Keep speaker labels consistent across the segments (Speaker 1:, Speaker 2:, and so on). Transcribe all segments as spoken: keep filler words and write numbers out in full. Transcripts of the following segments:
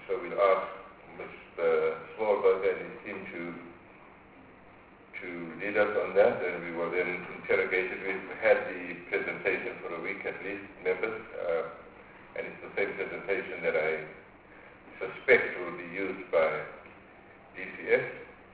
Speaker 1: so we'll ask Mister Smallberger and his team to to lead us on that, and we will then interrogate it. We've had the presentation for a week at least, members, uh, and it's the same presentation that I suspect will be used by D C S.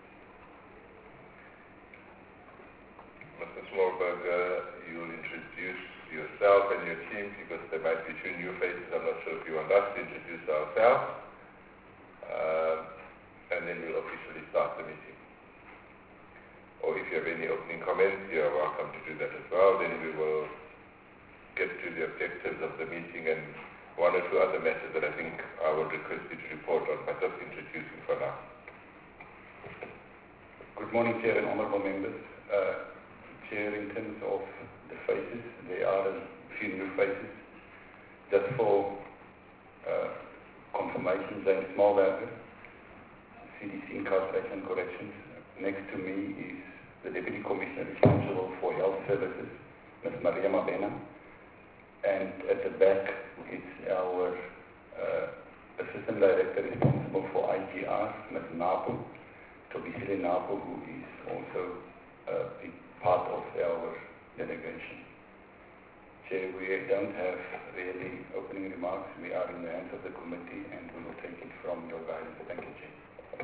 Speaker 1: Mister Smallberger, you will introduce yourself and your team because there might be two new faces. I'm not sure if you want us to introduce ourselves, uh, and then we'll officially start the meeting. Or if you have any opening comments, you are welcome to do that as well. Then we will get to the objectives of the meeting and one or two other matters that I think I would request you to report on, but just introducing for now.
Speaker 2: Good morning, Chair and honourable members. Uh, Chair, in terms of the faces, there are a few new faces. Just for uh, confirmation, James Smallberger, C D C Incarceration and Corrections. Next to me is the Deputy Commissioner responsible for Health Services, Miz Maria Mabena. And at the back, it's our uh, Assistant Director responsible for I G R, Miz Napu, Tobisile Napu, who is also uh, a part of our delegation. Chair, we don't have really opening remarks. We are in the hands of the committee and we will take it from your guidance. Thank you, Chair.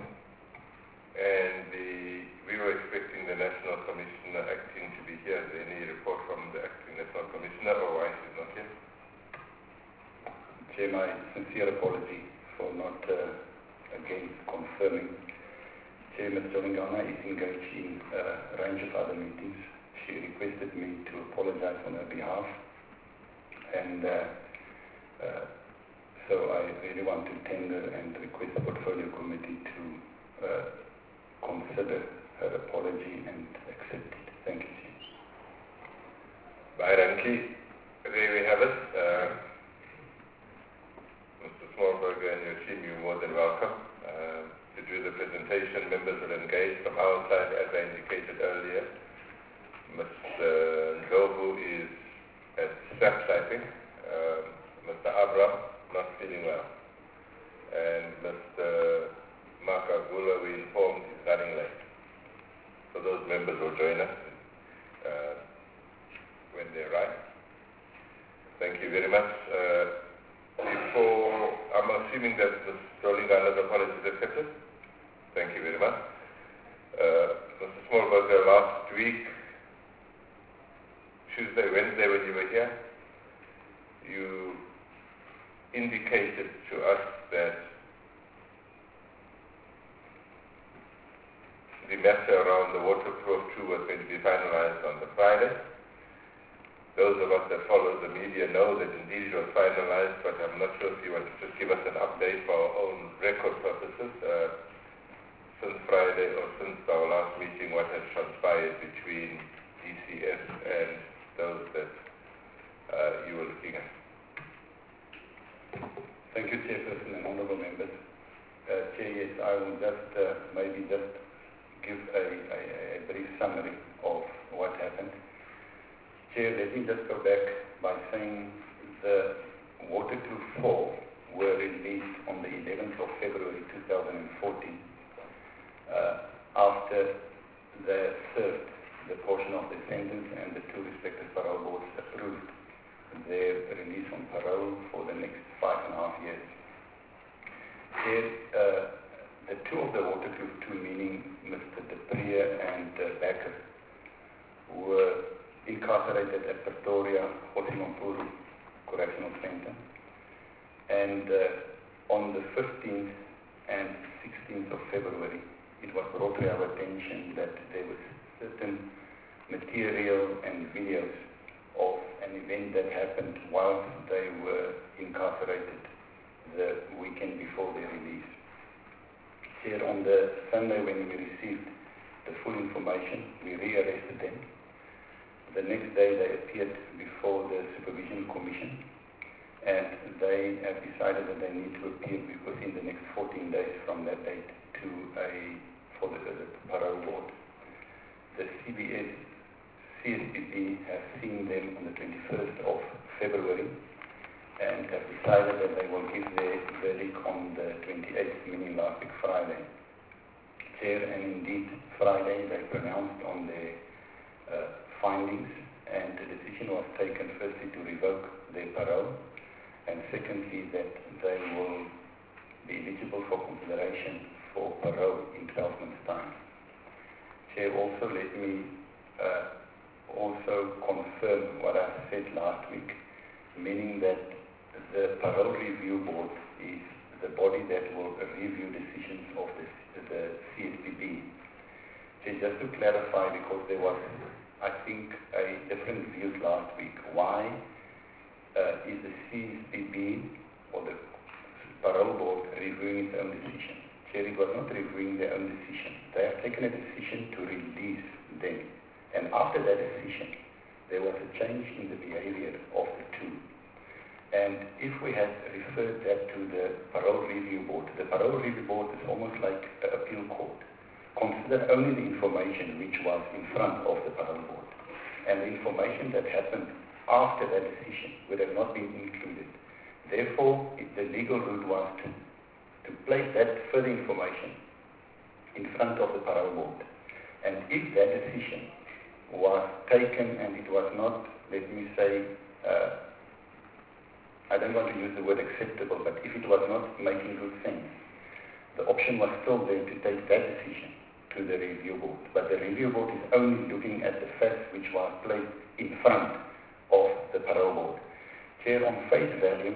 Speaker 1: And the, we were expecting the National Commissioner acting to be here. Is there any report from the acting National Commissioner, or why she's not here?
Speaker 2: Chair, my sincere apology for not, uh, again, confirming. Chair, Miz Jolingana is engaged in uh, a range of other meetings. She requested me to apologize on her behalf. And uh, uh, so I really want to tender and request the Portfolio Committee to uh, consider her apology and accept it. Thank you, Chief.
Speaker 1: By Ranki, there we have it. Uh, Mister Smallberger and your team, you're more than welcome uh, to do the presentation. Members will engage from our side, as I indicated earlier. Mister Ndlovu is at SAPS, I think. Um, Mister Abraham, not feeling well. And Mister Makagula, we informed, is running late. So those members will join us uh, when they arrive. Thank you very much. Uh, before, I'm assuming that Miz Jolingana's apology is accepted. Thank you very much. Uh, Mister Smallberger, last week, Tuesday, Wednesday, when you were here, you indicated to us that the matter around the waterproof two was going to be finalized on the Friday. Those of us that follow the media know that indeed it was finalized, but I'm not sure if you want to just give us an update for our own record purposes. Uh, since Friday or since our last meeting, what has transpired between D C S and those that uh, you were looking at?
Speaker 2: Thank you, Chairperson and honourable members. Uh, Chair, yes, I will just uh, maybe just give a, a, a brief summary of what happened. Chair, let me just go back by saying the Waterproof four were released on the eleventh of February two thousand fourteen uh, after they served the portion of the sentence and the two respective parole boards approved their release on parole for the next five and a half years. Chair, uh, the two of the Waterproof two, meaning Mister De Priya and uh, Becker, were incarcerated at Pretoria Hosimapuru Correctional Center. And uh, on the fifteenth and sixteenth of February, it was brought to our attention that there was certain material and videos of an event that happened while they were incarcerated the weekend before their release. Here on the Sunday when we received the full information, we rearrested them. The next day they appeared before the Supervision Commission and they have decided that they need to appear within the next fourteen days from that date to a, for the, the parole board. The C B S, C S P B has seen them on the twenty-first of February and have decided that they will give their verdict on the twenty-eighth, meaning last week Friday. Chair, and indeed Friday they pronounced on their uh, findings, and the decision was taken firstly to revoke their parole, and secondly that they will be eligible for consideration for parole in twelve months' time. Chair, also let me uh, also confirm what I said last week, meaning that the Parole Review Board is the body that will review decisions of the, the C S P B. So just to clarify, because there was, I think, a different view last week, why uh, is the C S P B or the Parole Board reviewing its own decision? Chair, it was not reviewing their own decision. They have taken a decision to release them. And after that decision, there was a change in the behavior of the two. And if we had referred that to the Parole Review Board, the Parole Review Board is almost like an appeal court. Consider only the information which was in front of the Parole Board. And the information that happened after that decision would have not been included. Therefore, it, the legal route was to, to place that further information in front of the Parole Board. And if that decision was taken and it was not, let me say, uh, I don't want to use the word acceptable, but if it was not making good sense, the option was still there to take that decision to the review board. But the review board is only looking at the facts which was placed in front of the Parole Board. Chair, on face value,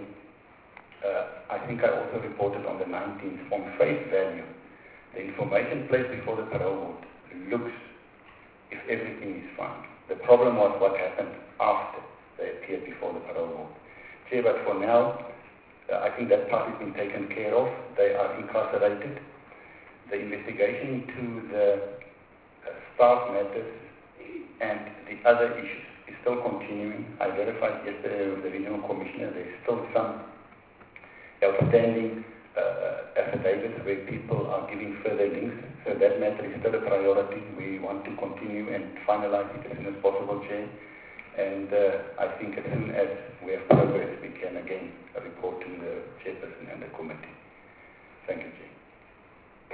Speaker 2: uh, I think I also reported on the nineteenth, on face value, the information placed before the Parole Board looks if everything is fine. The problem was what happened after they appeared before the Parole Board. Chair, but for now, uh, I think that part has been taken care of. They are incarcerated. The investigation into the uh, staff matters and the other issues is still continuing. I verified yesterday with the Regional Commissioner there is still some outstanding uh, affidavits where people are giving further links. So that matter is still a priority. We want to continue and finalize it as soon as possible, Chair. And uh, I think as soon as we have progress, we can again report to the chairperson and the committee. Thank you, Chair.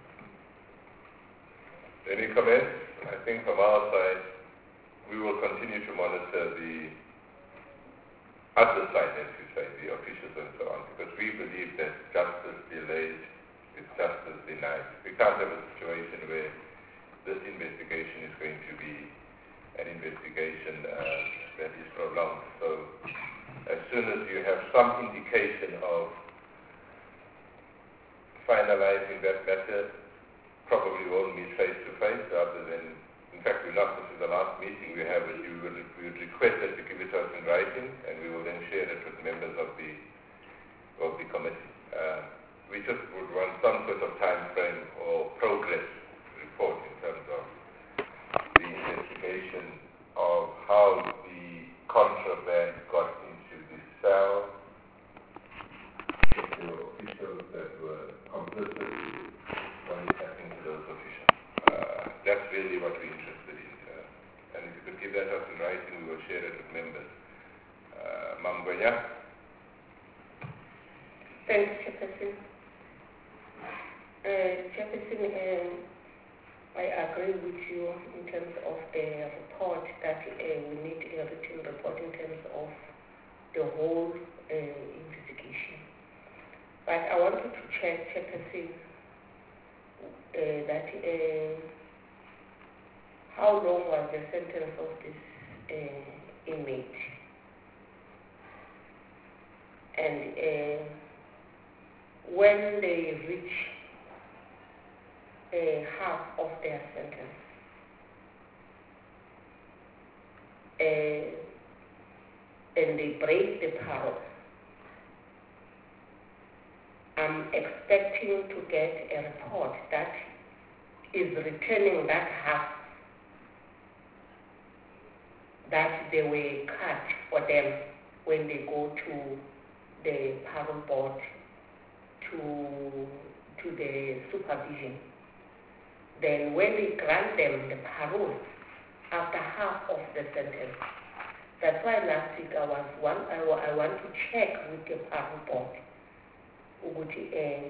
Speaker 1: Any comments? I think from our side, we will continue to monitor the other side, as you say, the officials and so on, because we believe that justice delayed is justice denied. We can't have a situation where this investigation is going to be an investigation uh, that is prolonged. So as soon as you have some indication of finalizing that matter, probably won't meet face to face rather than, in fact, we're not, this is the last meeting we have with you, we would request that you give it to us in writing and we will then share it with members of the, of the committee. Uh, we just would want some sort of time frame or progress report in terms of the investigation of how the contraband got into the cell, if there were officials that were complicit, what is happening to those officials. Uh, that's really what we're interested in. Uh, and if you could give that us in writing, we will share it with members. Uh, Mam Gwenya?
Speaker 3: Thanks, Chairperson. Uh, Chairperson, um, I agree with you in terms of the report that uh, we need a written report in terms of the whole uh, investigation. But I wanted to check, Chairperson, uh, that uh, how long was the sentence of this uh, inmate? And uh, when they reach uh, half of their sentence, uh, and they break the parole, I'm expecting to get a report that is returning that half that they were cut for them when they go to the parole board to, to the supervision. Then when they grant them the parole after half of the sentence, That's why last week I was one. I, wa- I want to check with the parole board. Ukuthi, uh,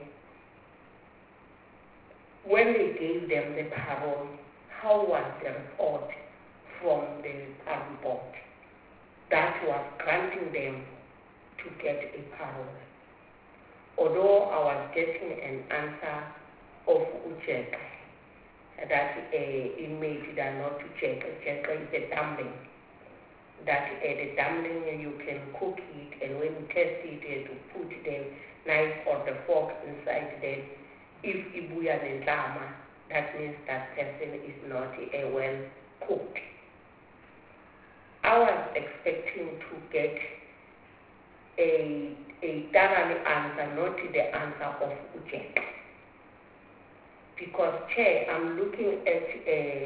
Speaker 3: when they gave them the parole, how was the report from the parole board that was granting them to get a parole? Although I was getting an answer of Uchek, that uh, inmate are not to check. Check is a dumpling. That uh, the dumpling you can cook it, and when you test it, uh, to put the knife or the fork inside there. If ibuya nendlama, that means that person is not uh, well cooked. I was expecting to get a a thorough answer, not the answer of Ujek. Because, Chair, I'm looking at uh,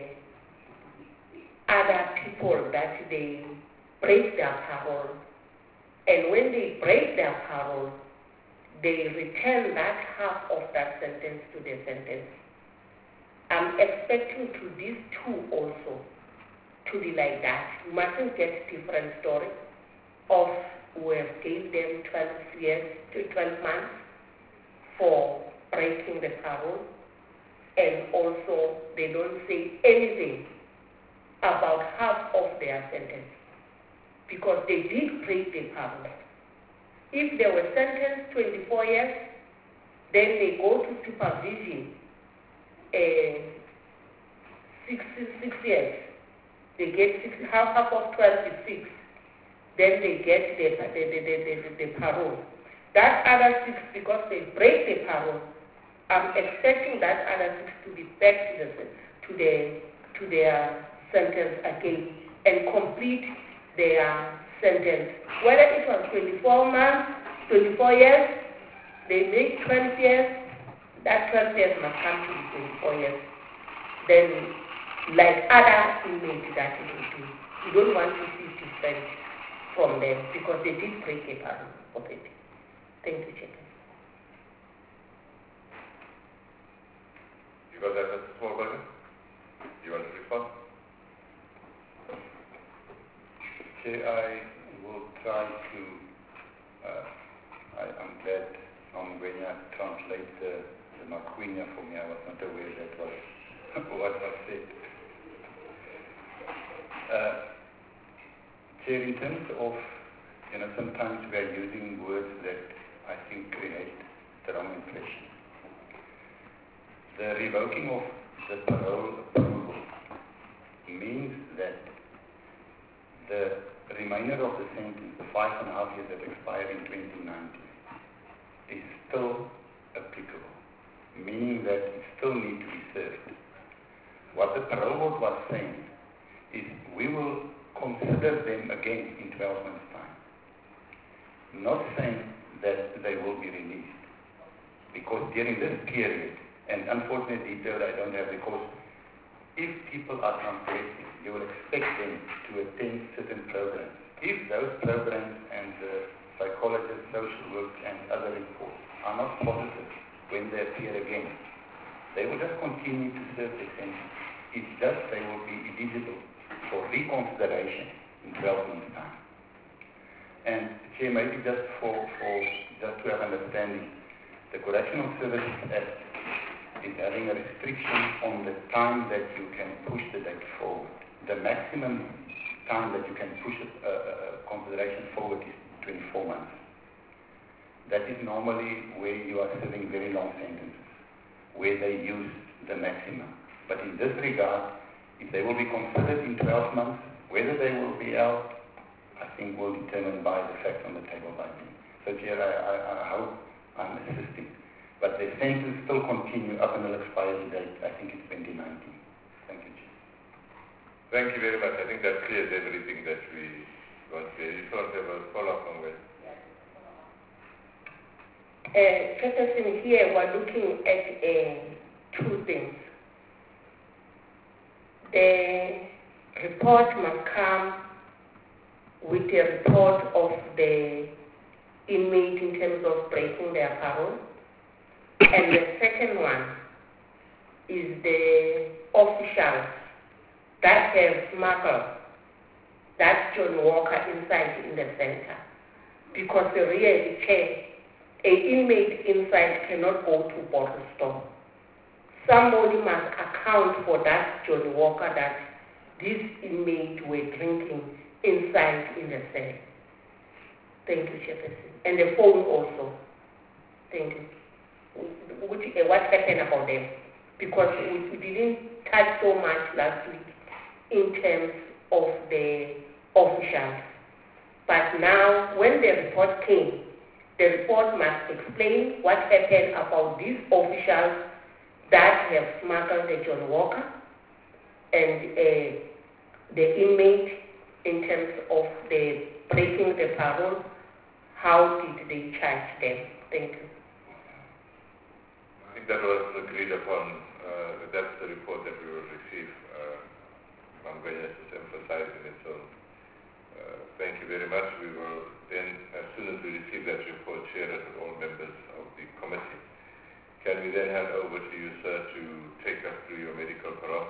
Speaker 3: other people that they break their parole, and when they break their parole, they return that half of that sentence to the sentence. I'm expecting to these two also to be like that. You mustn't get different story of we have gave them twelve years to twelve months for breaking the parole, and also they don't say anything about half of their sentence because they did break the parole. If they were sentenced twenty-four years, then they go to supervision uh, six, six years. They get six, half, half of twelve is six. Then they get the, the, the, the, the, the parole. That other six, because they break the parole, I'm expecting that other six to be back to the to the to their sentence again and complete their sentence. Whether it was twenty-four months, twenty-four years, they make twelve years, that twelve years must come to twenty-four years. Then, like other inmates that you do, you don't want to see different from them because they did break a part of it. Thank you, Chair.
Speaker 1: You got that, Mister Smallberger? You want to respond?
Speaker 2: Chair, I will try to, uh, I, I'm glad Ngwenya translates the, the Makwenya for me. I was not aware that was what was said. Uh, Chair, in terms of, you know, sometimes we are using words that I think create the wrong impression. The revoking of the parole approval means that the remainder of the sentence, the five and a half years that expired in twenty nineteen, is still applicable, meaning that it still needs to be served. What the parole board was saying is we will consider them again in twelve months' time. Not saying that they will be released, because during this period, and unfortunate detail I don't have, because if people are transgressing, you will expect them to attend certain programs. If those programs and the psychologists, social work, and other reports are not positive when they appear again, they will just continue to serve their sentence. It's just they will be eligible for reconsideration in twelve months' time. And Chair, maybe just for, for just to have understanding, the Correctional Services Act is having a restriction on the time that you can push the date forward. The maximum time that you can push a, a, a consideration forward is twenty-four months. That is normally where you are serving very long sentences, where they use the maximum. But in this regard, if they will be considered in twelve months, whether they will be out, I think will be determined by the facts on the table by me. So, Chair, I, I, I hope I'm assisting. But the sentence still continue up until expiry date, I think it's twenty nineteen. Thank you, Chair.
Speaker 1: Thank you very much. I think that clears everything that we want to say. You want to have a follow-up on that?
Speaker 3: Uh, Chairperson, here we're looking at uh, two things. The report must come with a report of the inmate in terms of breaking their parole. And the second one is the officials that have smuggled that John Walker inside in the center. Because the real chair, an inmate inside cannot go to bottle store. Somebody must account for that John Walker that this inmate were drinking inside in the cell. Thank you, Chairperson. And the phone also. Thank you. Which, uh, what happened about them? Because we, we didn't touch so much last week in terms of the officials. But now, when the report came, the report must explain what happened about these officials that have smuggled the John Walker and uh, the inmate in terms of the breaking the parole. How did they charge them? Thank you.
Speaker 1: I think that was agreed upon. Uh, that's the report that we will receive. Uh, I'm going to just emphasize it. So uh, thank you very much. We will then, as soon as we receive that report, share it with all members of the committee. Can we then hand over to you, sir, to take us through your medical parole?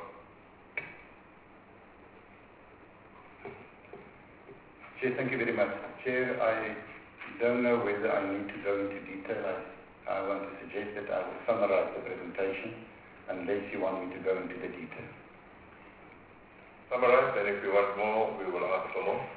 Speaker 2: Chair, thank you very much. Chair, I don't know whether I need to go into detail. I, I want to suggest that I will summarize the presentation unless you want me to go into the detail.
Speaker 1: Summarize, and if you want more, we will ask for more.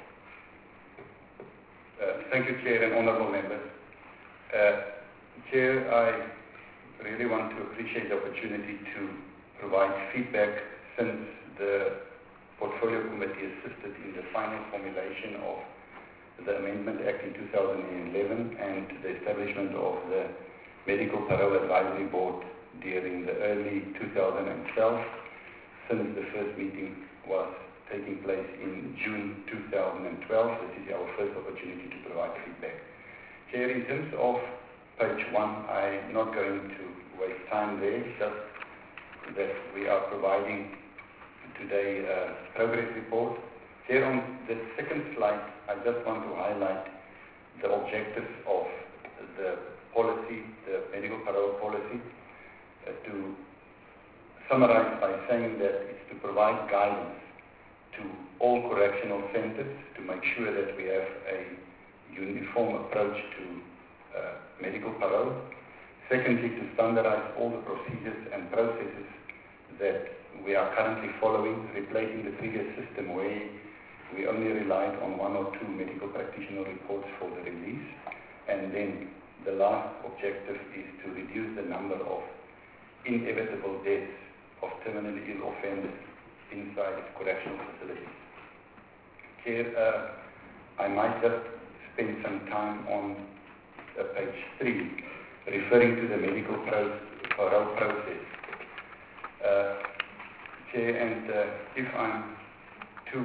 Speaker 2: Uh, thank you, Chair and honourable members. Uh, Chair, I really want to appreciate the opportunity to provide feedback since the Portfolio Committee assisted in the final formulation of the Amendment Act in two thousand eleven and the establishment of the Medical Parole Advisory Board during the early two thousand twelve, since the first meeting was taking place in June two thousand twelve. This is our first opportunity to provide feedback. Chair, in terms of page one, I'm not going to waste time there, just that we are providing today a progress report. Chair, on the second slide, I just want to highlight the objectives of the policy, the medical parole policy, uh, to summarize by saying that it's to provide guidance to all correctional centers to make sure that we have a uniform approach to uh, medical parole. Secondly, to standardize all the procedures and processes that we are currently following, replacing the previous system where we only relied on one or two medical practitioner reports for the release. And then the last objective is to reduce the number of inevitable deaths of terminally ill offenders inside correctional facilities. Chair, uh, I might just spend some time on uh, page three, referring to the medical pro parole process. Uh, Chair, and uh, if I'm too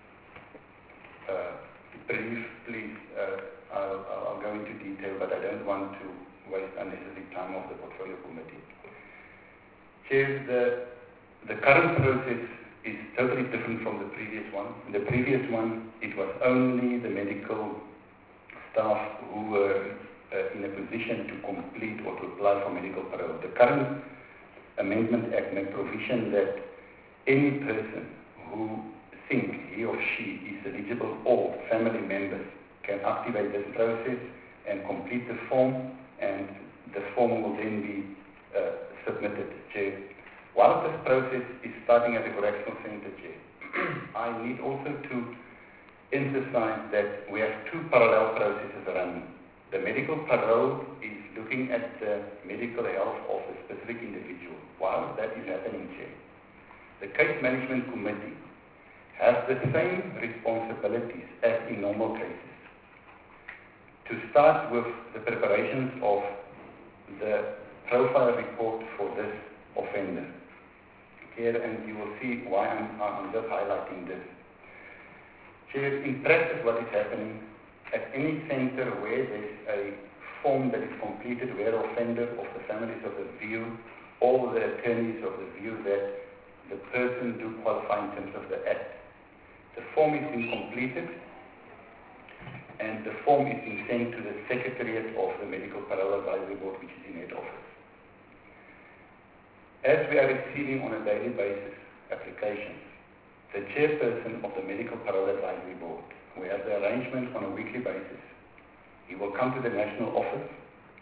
Speaker 2: uh, brief, please, uh, I'll, I'll go into detail, but I don't want to waste unnecessary time of the Portfolio Committee. Chair, the, the current process is totally different from the previous one. In the previous one, it was only the medical staff who were uh, in a position to complete or to apply for medical parole. The current Amendment Act makes provision that any person who thinks he or she is eligible or family members can activate this process and complete the form, and the form will then be uh, submitted, Chair. While this process is starting at the correctional centre, Chair, I need also to emphasize that we have two parallel processes running. The medical parole is looking at the medical health of a specific individual. While that is happening, Chair, the Case Management Committee has the same responsibilities as in normal cases. To start with the preparations of the profile report for this offender. Here, and you will see why I'm, I'm just highlighting this. Chair, in practice what is happening, at any center where there's a form that is completed where offender of the families of the view, all the attorneys of the view that the person do qualify in terms of the act. The form is being completed and the form is being sent to the Secretariat of the Medical Parole Advisory Board, which is in head office. As we are receiving on a daily basis applications, the chairperson of the Medical Parole Advisory Board, who has the arrangement on a weekly basis. He will come to the national office,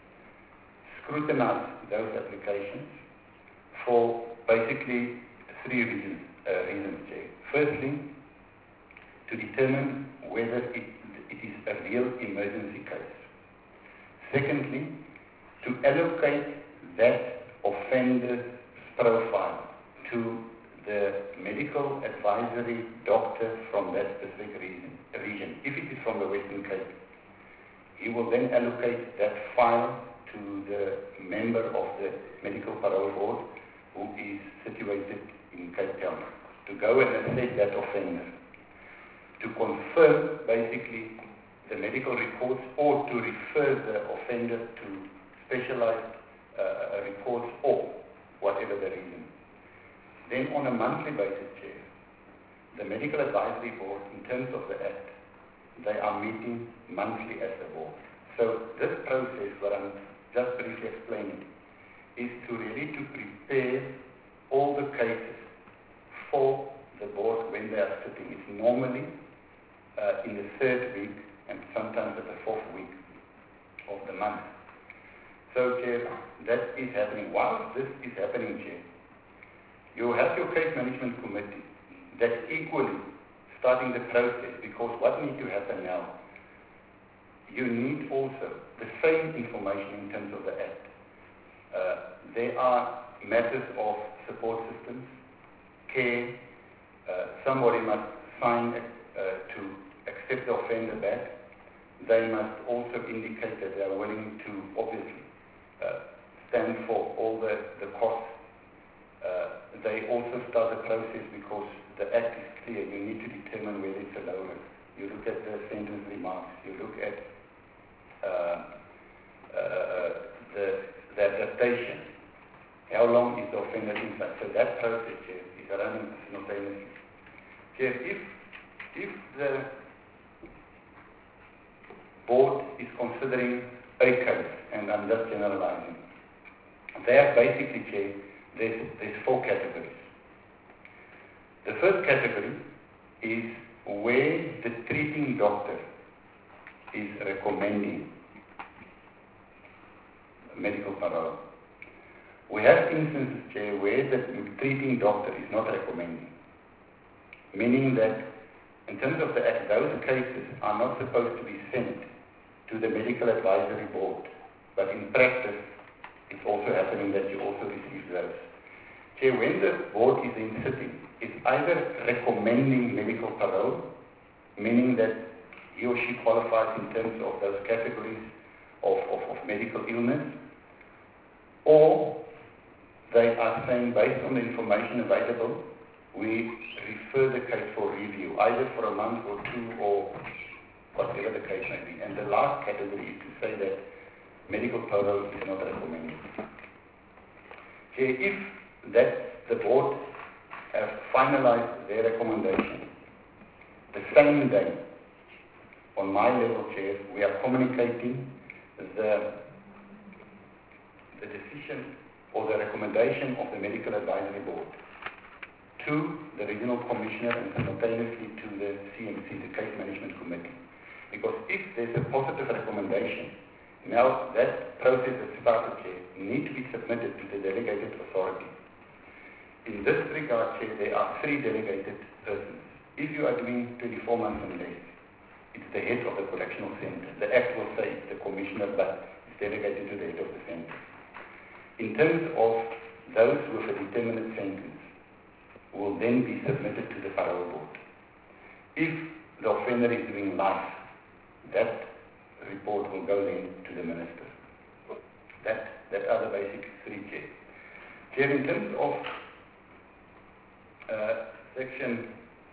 Speaker 2: scrutinize those applications for basically three reasons, uh, reasons Chair. Firstly, to determine whether it, it is a real emergency case. Secondly, to allocate that offender's profile to the medical advisory doctor from that specific region, region. If it is from the Western Cape, he will then allocate that file to the member of the Medical Parole Board who is situated in Cape Town to go and assess that offender, to confirm basically the medical reports or to refer the offender to specialized uh, reports or whatever the reason. Then on a monthly basis, Chair, the Medical Advisory Board, in terms of the Act, they are meeting monthly as a board. So this process, what I'm just briefly explaining, is to really to prepare all the cases for the board when they are sitting. It's normally uh, in the third week and sometimes at the fourth week of the month. So, Chair, that is happening. While this is happening, Chair, you have your case management committee that's equally starting the process, because what needs to happen now, you need also the same information in terms of the Act. Uh, there are matters of support systems, care, uh, somebody must sign uh, to accept the offender back. They must also indicate that they are willing to obviously uh, stand for all the, the costs. Uh, they also start the process because the Act is clear. You need to determine whether it's a low risk. You look at the sentence remarks. You look at uh, uh, the, the adaptation. How long is the offender inside? So that process, Chair, is running simultaneously. Chair, if, if the board is considering a case, and I'm just generalizing, they are basically, Chair, there's, there's four categories. The first category is where the treating doctor is recommending medical parole. We have instances, Chair, where the treating doctor is not recommending, meaning that in terms of the Act, those cases are not supposed to be sent to the Medical Advisory Board, but in practice, it's also happening that you also receive those. Chair, when the board is in sitting, it's either recommending medical parole, meaning that he or she qualifies in terms of those categories of, of, of medical illness, or they are saying, based on the information available, we refer the case for review, either for a month or two or whatever the case may be. And the last category is to say that medical parole is not recommended. Okay, if that the board have finalized their recommendation, the same day, on my level, Chair, we are communicating the, the decision or the recommendation of the Medical Advisory Board to the Regional Commissioner and simultaneously to the C M C, the Case Management Committee. Because if there's a positive recommendation, now that process that started, Chair, need to be submitted to the delegated authority. In this regard, Chair, there are three delegated persons. If you are doing twenty-four months and less, it's the head of the correctional center. The Act will say it's the commissioner, but it's delegated to the head of the center. In terms of those with a determinate sentence, will then be submitted to the parole board. If the offender is doing life, that report will go then to the minister. That, that are the basic three, Chair. Chair, in terms of uh, section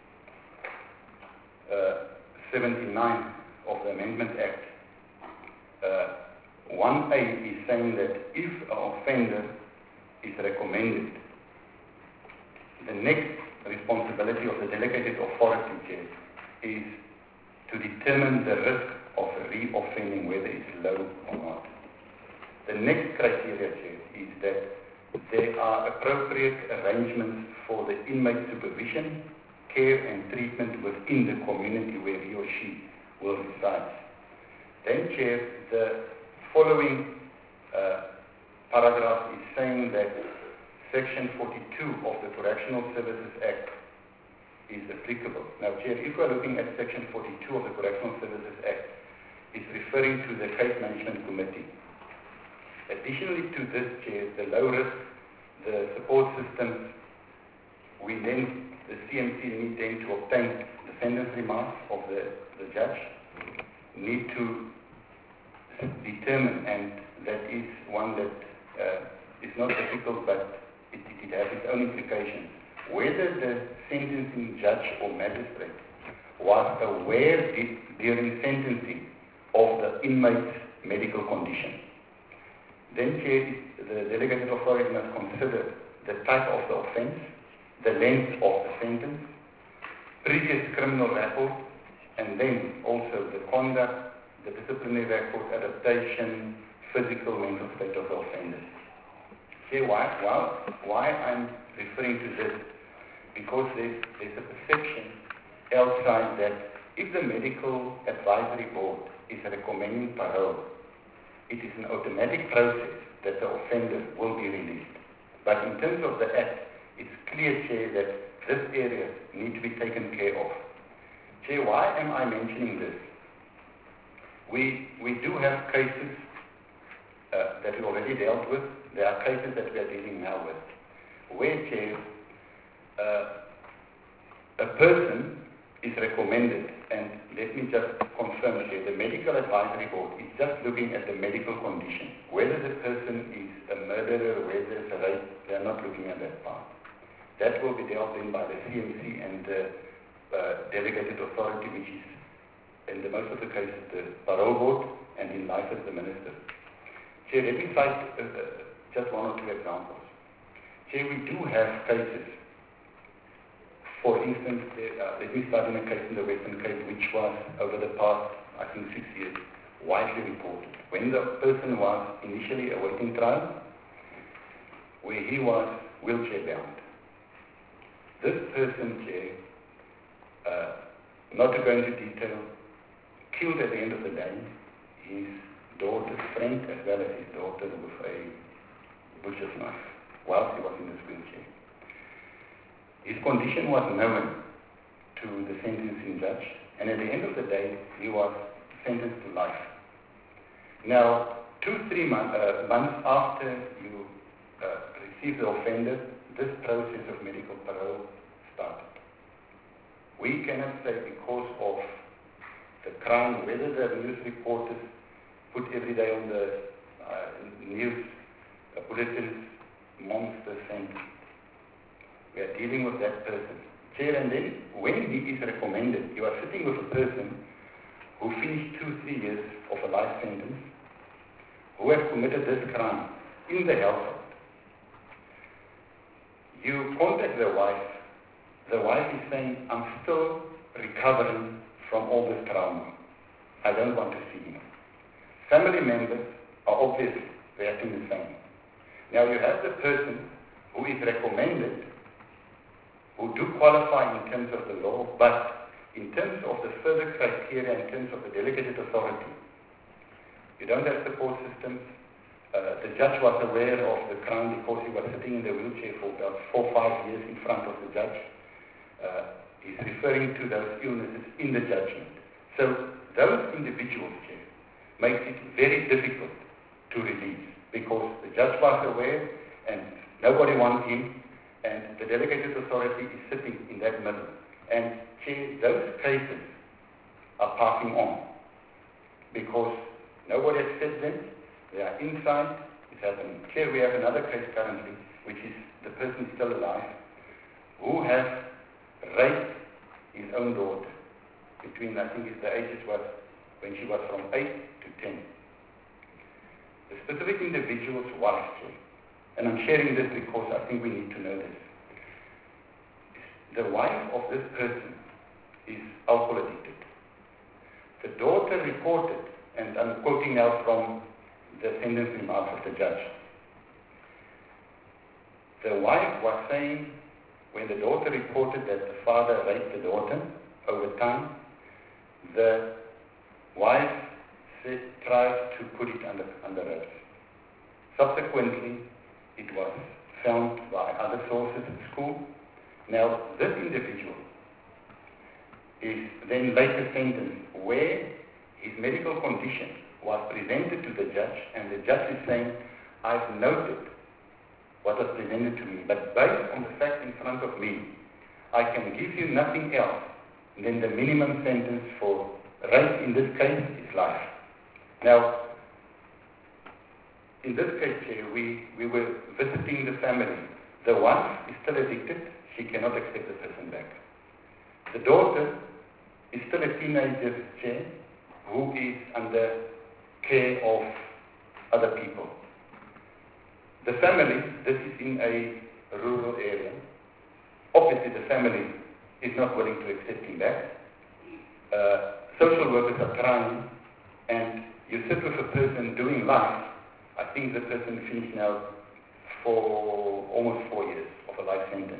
Speaker 2: uh, seventy-nine of the Amendment Act, uh, one A is saying that if an offender is recommended, the next responsibility of the delegated authority, Chair, is to determine the risk of re-offending, whether it's low or not. The next criteria, Chair, is that there are appropriate arrangements for the inmate supervision, care and treatment within the community where he or she will reside. Then, Chair, the following uh, paragraph is saying that Section forty-two of the Correctional Services Act is applicable. Now, Chair, if we're looking at Section forty-two of the Correctional Services Act, it's referring to the Case Management Committee. Additionally to this, Chair, the low risk, the support systems, we then, the C M C need then to obtain the sentence remarks of the, the judge, need to determine, and that is one that uh, is not difficult, but it, it has its own implications, whether the sentencing judge or magistrate was aware di- during sentencing of the inmate's medical condition. Then, Chair, the delegated authority must consider the type of the offence, the length of the sentence, previous criminal record, and then also the conduct, the disciplinary record, adaptation, physical, mental state of the offender. Chair, why, why, why I'm referring to this? Because there's, there's a perception outside that if the medical advisory board is recommending parole, it is an automatic process that the offender will be released. But in terms of the Act, it's clear, Chair, that this area needs to be taken care of. Chair, why am I mentioning this? We, we do have cases uh, that we already dealt with. There are cases that we are dealing now with, where, Chair, uh, a person is recommended, and let me just confirm here, the medical advisory board is just looking at the medical condition. Whether the person is a murderer, whether it's a rape, they are not looking at that part. That will be dealt in by the C M C and the uh, delegated authority, which is, in the most of the cases, the parole board, and in life as the minister. Chair, let me cite uh, just one or two examples. Chair, we do have cases. For instance, uh, let me start in a case in the Western Cape, which was, over the past, I think, six years, widely reported. When the person was initially awaiting trial, where he was wheelchair-bound. This person, Chair, uh, not to go into detail, killed at the end of the day his daughter's friend as well as his daughter with a butcher's knife whilst he was in this wheelchair. His condition was known to the sentencing judge, and at the end of the day, he was sentenced to life. Now, two, three month, uh, months after you uh, receive the offender, this process of medical parole started. We cannot say because of the crime, whether the news reporters put every day on the uh, news uh, bulletins, monster sentence. We are dealing with that person. Chair, and then when he is recommended, you are sitting with a person who finished two, three years of a life sentence, who has committed this crime in the household. You contact the wife. The wife is saying, I'm still recovering from all this trauma. I don't want to see him. Family members are obviously reacting the same. Now you have the person who is recommended, who do qualify in terms of the law, but in terms of the further criteria, in terms of the delegated authority, you don't have support systems. Uh, the judge was aware of the crime because he was sitting in the wheelchair for about four, five years in front of the judge. Uh, he's referring to those illnesses in the judgment. So those individuals, Chair, makes it very difficult to release because the judge was aware and nobody wants him, and the delegated authority is sitting in that middle. And, Chair, those cases are passing on because nobody accepts them. They are inside. It's happening. Chair, we have another case currently, which is the person still alive, who has raped his own daughter between, I think the ages was when she was from eight to ten. The specific individual's wife, Chair, and I'm sharing this because I think we need to know this. The wife of this person is alcohol addicted. The daughter reported, and I'm quoting now from the sentence remarks of the judge. The wife was saying when the daughter reported that the father raped the daughter over time, the wife said, tried to put it under, under wraps. Subsequently, it was found by other sources at school. Now, this individual is then later sentenced where his medical condition was presented to the judge, and the judge is saying, I've noted what was presented to me, but based on the fact in front of me, I can give you nothing else than the minimum sentence for rape in this case is life. Now, in this case here, we, we were visiting the family. The wife is still addicted. She cannot accept the person back. The daughter is still a teenager chair who is under care of other people. The family, this is in a rural area. Obviously, the family is not willing to accept him back. Uh, social workers are trying, and you sit with a person doing life. I think the person finished now for almost four years of a life sentence.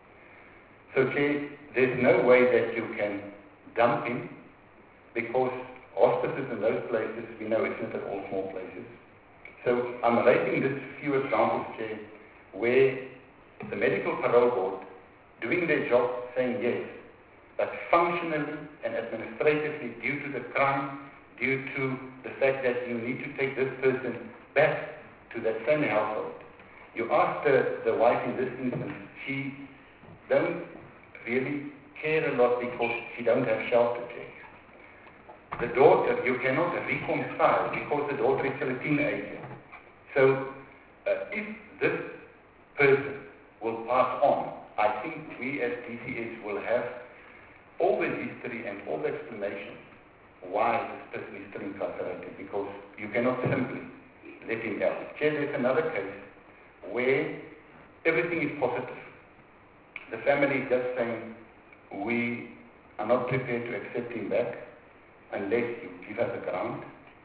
Speaker 2: So, Chair, there's no way that you can dump him, because hospices in those places, we know it's not at all small places. So I'm raising this few examples, Chair, where the medical parole board doing their job saying yes, but functionally and administratively due to the crime, due to the fact that you need to take this person back to that same household. You ask the, the wife in this instance, she don't really care a lot because she don't have shelter, Chair. The daughter, you cannot reconcile because the daughter is still a teenager. So uh, if this person will pass on, I think we as D C S will have all the history and all the explanation why this person is still incarcerated, because you cannot simply let him out. Chair, there's another case where everything is positive. The family is just saying, we are not prepared to accept him back unless you give us a grant,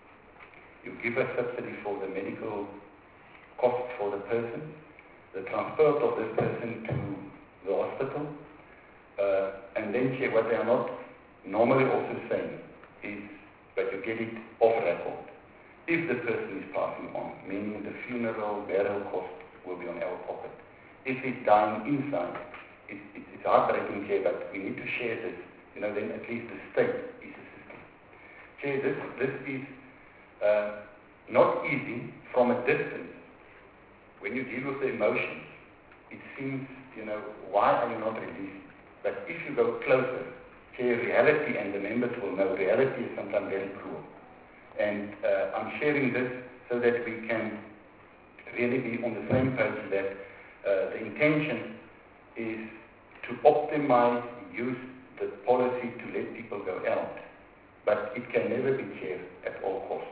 Speaker 2: you give us subsidy for the medical cost for the person, the transport of this person to the hospital, uh, and then Chair, what they are not normally also saying is that you get it off record. If the person is passing on, meaning the funeral, burial cost will be on our pocket. If he's dying inside, it, it, it's heartbreaking, Chair, but we need to share this. You know, then at least the state is assisting. Chair, this, this is uh, not easy from a distance. When you deal with the emotions, it seems, you know, why are you not released? But if you go closer, Chair, reality, and the members will know, reality is sometimes very cruel. And uh, I'm sharing this so that we can really be on the same page that uh, the intention is to optimize, use the policy to let people go out. But it can never be, Chair, at all costs.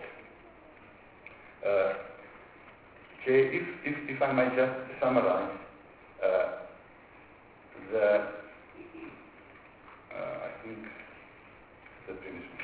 Speaker 2: Uh, Chair, if, if, if I may just summarize, uh, the, uh, I think, the previous one.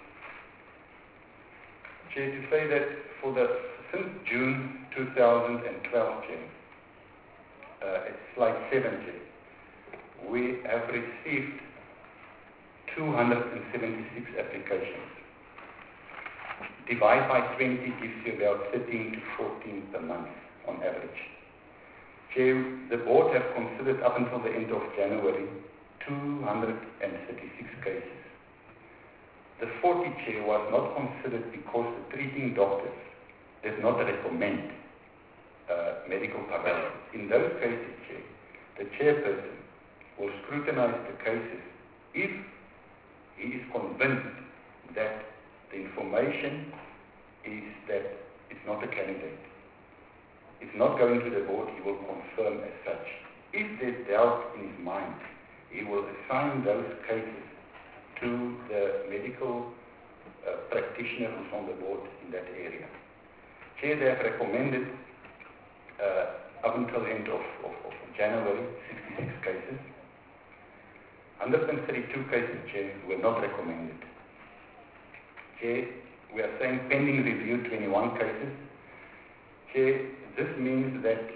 Speaker 2: Chair, to say that for the, since June two thousand twelve, Chair, uh, it's slide seven, Chair, we have received two hundred seventy-six applications. Divide by twenty gives you about thirteen to fourteen per month on average. Chair, the board have considered up until the end of January two hundred thirty-six cases. The forty, Chair, was not considered because the treating doctors did not recommend uh, medical parole. In those cases, Chair, the chairperson will scrutinize the cases if he is convinced that the information is that it's not a candidate. It's not going to the board, he will confirm as such. If there's doubt in his mind, he will assign those cases to the medical uh, practitioner who's on the board in that area. Chair, they have recommended uh, up until the end of, of, of January, sixty-six cases. one hundred thirty-two cases, Chair, were not recommended. Chair, we are saying pending review, twenty-one cases. Chair, this means that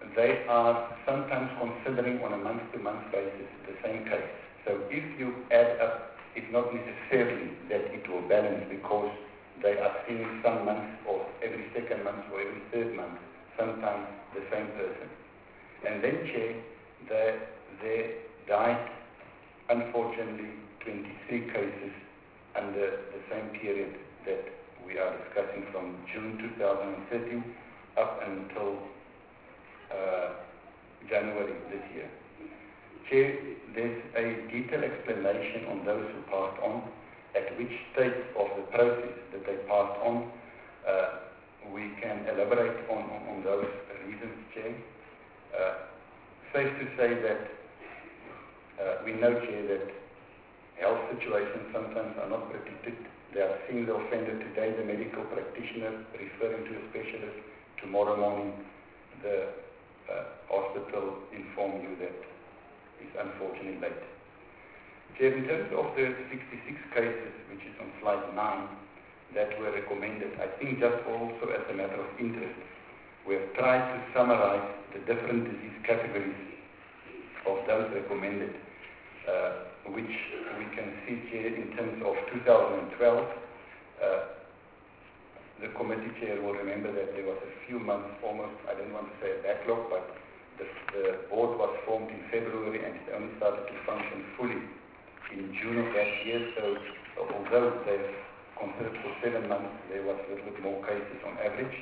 Speaker 2: they are sometimes considering on a month-to-month basis the same case. So if you add up, it's not necessarily that it will balance because they are seeing some months or every second month or every third month, sometimes the same person. And then, Chair, there, there died, unfortunately, twenty-three cases under the same period that we are discussing from June two thousand thirteen up until uh, January this year. Chair, there's a detailed explanation on those who passed on, at which stage of the process that they passed on. Uh, we can elaborate on, on, on those reasons, Chair. Uh, safe to say that uh, we know, Chair, that health situations sometimes are not predicted. They are seeing the offender today, the medical practitioner referring to a specialist. Tomorrow morning, the uh, hospital inform you that it's unfortunately late. Chair, in terms of the sixty-six cases, which is on slide nine, that were recommended, I think just also as a matter of interest, we have tried to summarize the different disease categories of those recommended, uh, which we can see here in terms of two thousand twelve. Uh, the committee chair will remember that there was a few months, almost, I don't want to say a backlog, but the, the board was formed in February and it only started to function fully in June of that year. So, so although they've considered for seven months, there was a little bit more cases on average.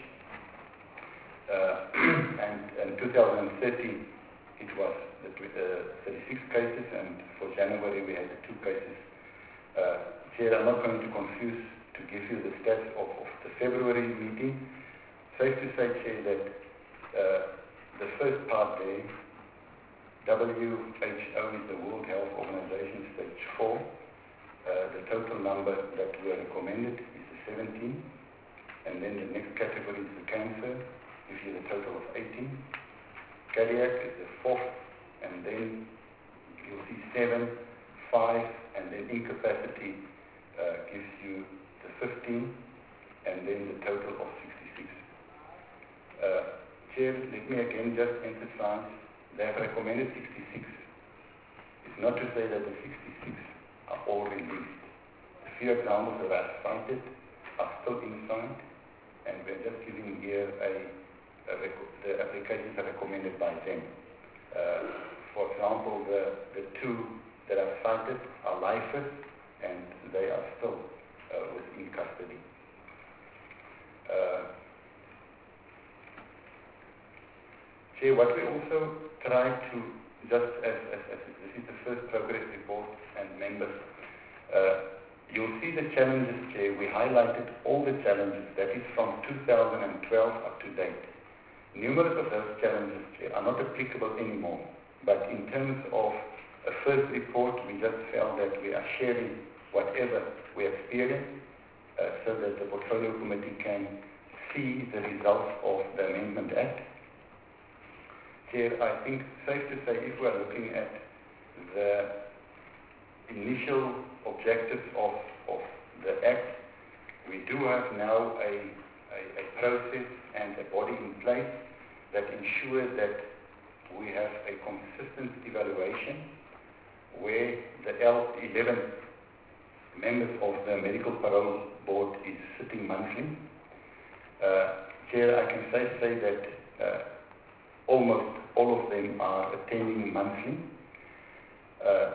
Speaker 2: Uh, and in two thousand thirteen, it was the, uh, thirty-six cases, and for January we had the two cases. Uh, Chair, I'm not going to confuse to give you the stats of, of the February meeting. Safe to say, Chair, that uh, the first part there, W H O is the World Health Organization, stage four. Uh, the total number that were recommended is the seventeen. And then the next category is the cancer, gives you the total of eighteen. Cardiac is the fourth, and then you'll see seven, five, and then incapacity uh, gives you the fifteen, and then the total of sixty-six. Uh, Chair, let me again just emphasize, they have recommended sixty-six. It's not to say that the sixty-six are all released. A few examples that I've cited are still inside, and we're just giving here a, a the applications are recommended by them. Uh, for example, the, the two that I've cited are lifers, and they are still uh, within custody. Uh, Chair, what we also try to, just as, as, as this is the first progress report and members, uh, you'll see the challenges, Chair. We highlighted all the challenges, that is from two thousand twelve up to date. Numerous of those challenges, Chair, are not applicable anymore, but in terms of a first report, we just felt that we are sharing whatever we experience uh, so that the Portfolio Committee can see the results of the Amendment Act. Chair, I think safe to say if we are looking at the initial objectives of, of the Act, we do have now a, a, a process and a body in place that ensures that we have a consistent evaluation where the L eleven members of the Medical Parole Board is sitting monthly. Uh, Chair, I can say, say that uh, almost all of them are attending monthly. Uh,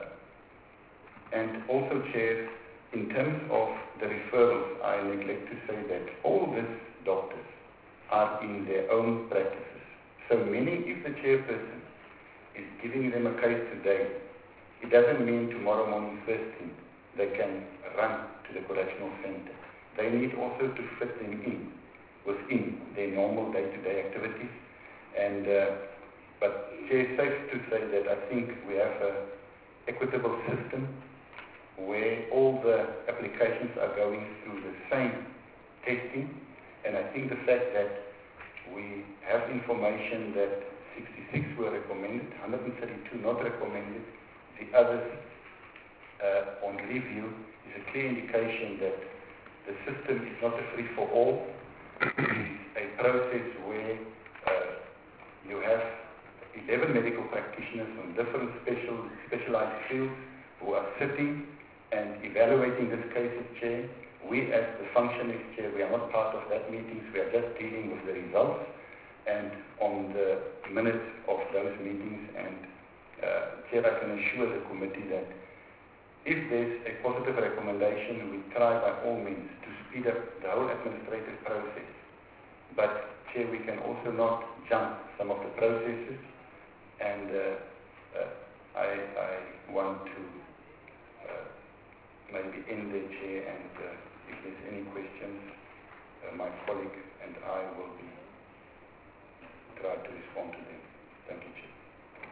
Speaker 2: and also, Chair, in terms of the referrals, I neglect to say that all these doctors are in their own practices. So meaning if the chairperson is giving them a case today, it doesn't mean tomorrow morning first thing they can run to the correctional center. They need also to fit them in within their normal day-to-day activities. And uh, but Chair, safe to say that I think we have an equitable system where all the applications are going through the same testing. And I think the fact that we have information that sixty-six were recommended, one hundred thirty-two not recommended, the others uh, on review, is a clear indication that the system is not a free-for-all. It is a process where uh, you have eleven medical practitioners on different special, specialized fields who are sitting and evaluating this case as chair. We as the functionaries chair, we are not part of that meetings, we are just dealing with the results and on the minutes of those meetings. And uh, chair, I can assure the committee that if there's a positive recommendation, we try by all means to speed up the whole administrative process. But chair, we can also not jump some of the processes, and uh, uh, I, I want to uh, maybe end there, chair, and uh, if there's any questions, uh, my colleague and I will be try to respond to them. Thank you, chair.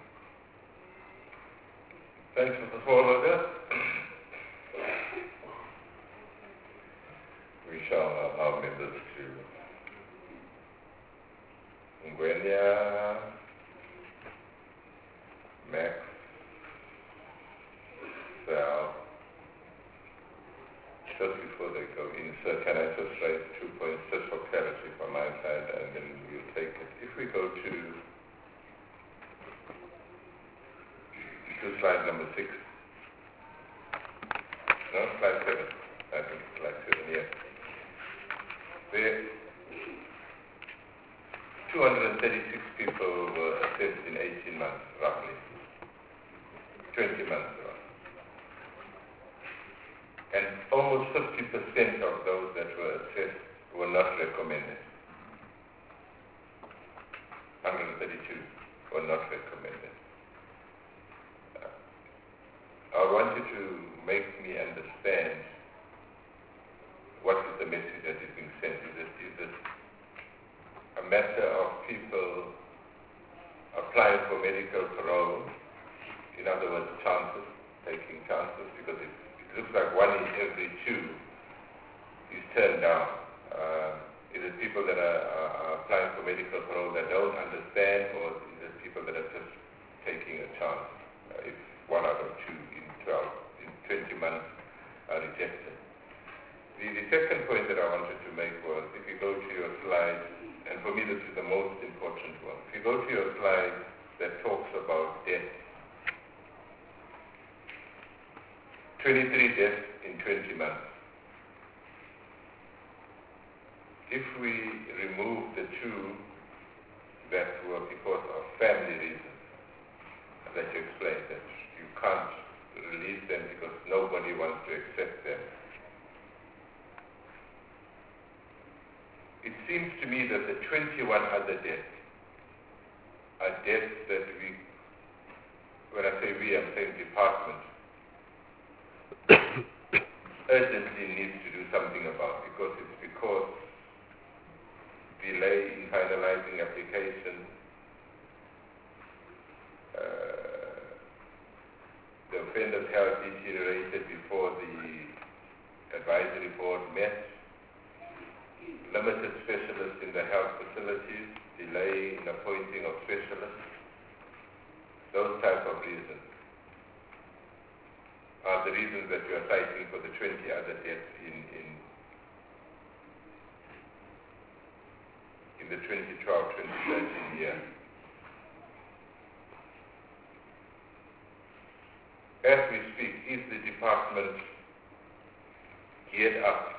Speaker 1: Thanks, Mister Smallwater. We shall allow members to Ngwenya, Max, Sal. Just before they go in, sir, can I just raise two points just for clarity from my side, and then we'll take it. If we go to to slide number six. No, slide seven. I think slide seven, yes. There, two hundred thirty-six people were assessed in eighteen months, roughly. twenty months, roughly. And almost fifty percent of those that were assessed were not recommended. one hundred thirty-two were not recommended. I want you to make me understand what is the message that is being sent. Is it, is it a matter of people applying for medical parole, in other words, chances, taking chances, because it, it looks like one in every two is turned down. Uh, is it people that are, are, are applying for medical parole that don't understand, or is it people that are just taking a chance? Uh, if one out of two in twelve, in twenty months are rejected. The, the second point that I wanted to make was, if you go to your slide, and for me this is the most important one, if you go to your slide that talks about death, twenty-three deaths in twenty months. If we remove the two that were because of family reasons, that you explained, that you can't release them because nobody wants to accept them. It seems to me that the twenty-one other deaths are deaths that we, when I say we, I'm saying department, urgently needs to do something about, because it's because delay in finalizing application, uh, the offender's health deteriorated before the advisory board met, limited specialists in the health facilities, delay in appointing of specialists, those type of reasons are the reasons that you are citing for the twenty other deaths in, in, in the twenty twelve twenty thirteen year. As we speak, is the department geared up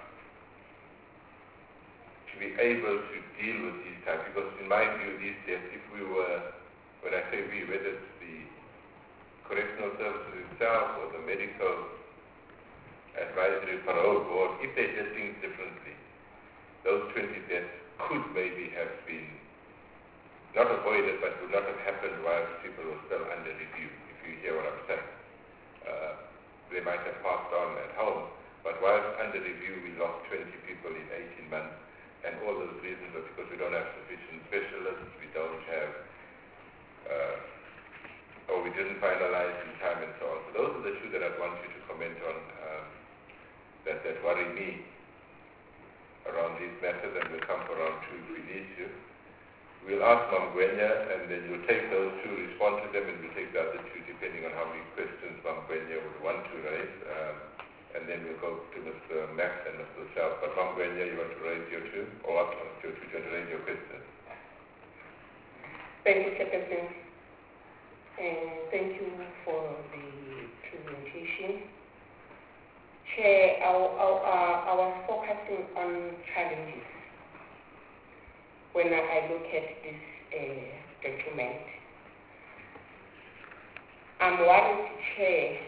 Speaker 1: to be able to deal with these types? Because in my view, these deaths, if we were, when I say we, whether it's the correctional services itself or the medical advisory parole board, if they did things differently, those twenty deaths could maybe have been not avoided, but would not have happened while people were still under review, if you hear what I'm saying. Uh, they might have passed on at home, but whilst under review we lost twenty people in eighteen months, and all those reasons are because we don't have sufficient specialists, we don't have, uh, or we didn't finalize in time and so on. So those are the two that I'd want you to comment on, um, that, that worry me around these matters, and we'll come around to if we need to. We'll ask Mam Gwenya, and then you'll take those two, respond to them, and we'll take the other two depending on how many questions Mam Gwenya would want to raise. Um, and then we'll go to Mister Max and Mister Self. But Mam Gwenya, you want to raise your two? Or what? Your two, you want to raise your question?
Speaker 3: Thank you, Chairperson. And thank you for the presentation. Chair, I, I, I was focusing on challenges when I look at this uh, document. I'm worried, Chair,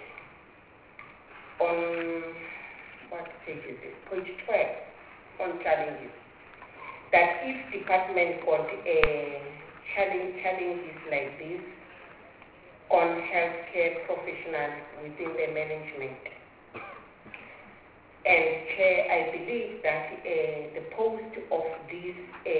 Speaker 3: on what page is it? Page twelve, on challenges. That if department got uh, challenge, challenges like this on healthcare professionals within the management. And Chair, I believe that uh, the post of this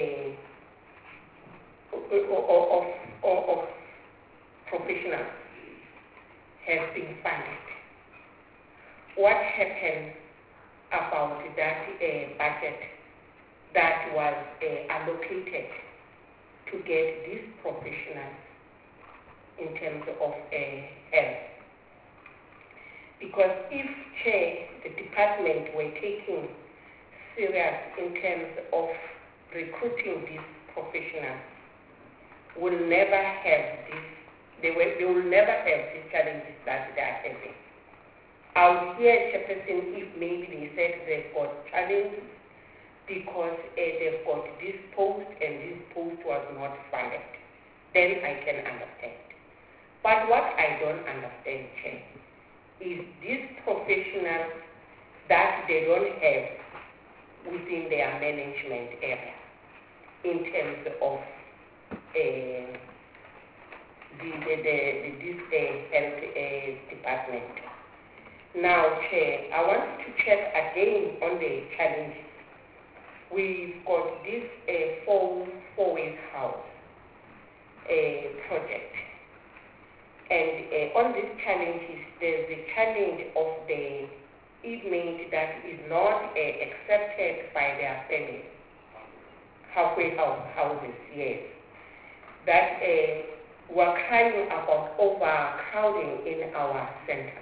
Speaker 3: uh, of, of, of professionals has been funded. What happened about that uh, budget that was uh, allocated to get these professionals in terms of uh, health? Because if, Chair, the department were taking serious in terms of recruiting these professionals, will never have this, they will, they will never have these challenges that they are having. Out here, Chairperson, if maybe they said they've got challenges because uh, they've got this post and this post was not funded, then I can understand. But what I don't understand, Chair, is these professionals that they don't have within their management area in terms of uh, the, the, the, the, this uh, health uh, department. Now, Chair, I want to check again on the challenges. We've got this uh, four, four-ways house uh, project. And uh, on these challenges, there's the challenge of the inmate that is not uh, accepted by their family. Halfway house, houses, yes. That uh, we're crying about overcrowding in our centers.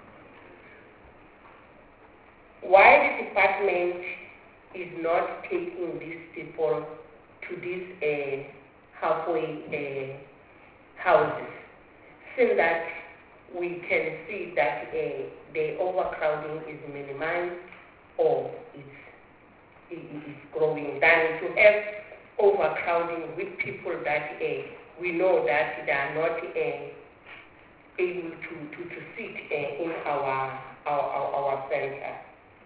Speaker 3: Why the department is not taking these people to these uh, halfway uh, houses, since that we can see that uh, the overcrowding is minimized or it's, it, it's growing, than to have overcrowding with people that uh, we know that they are not uh, able to, to, to sit uh, in our, our, our, our center.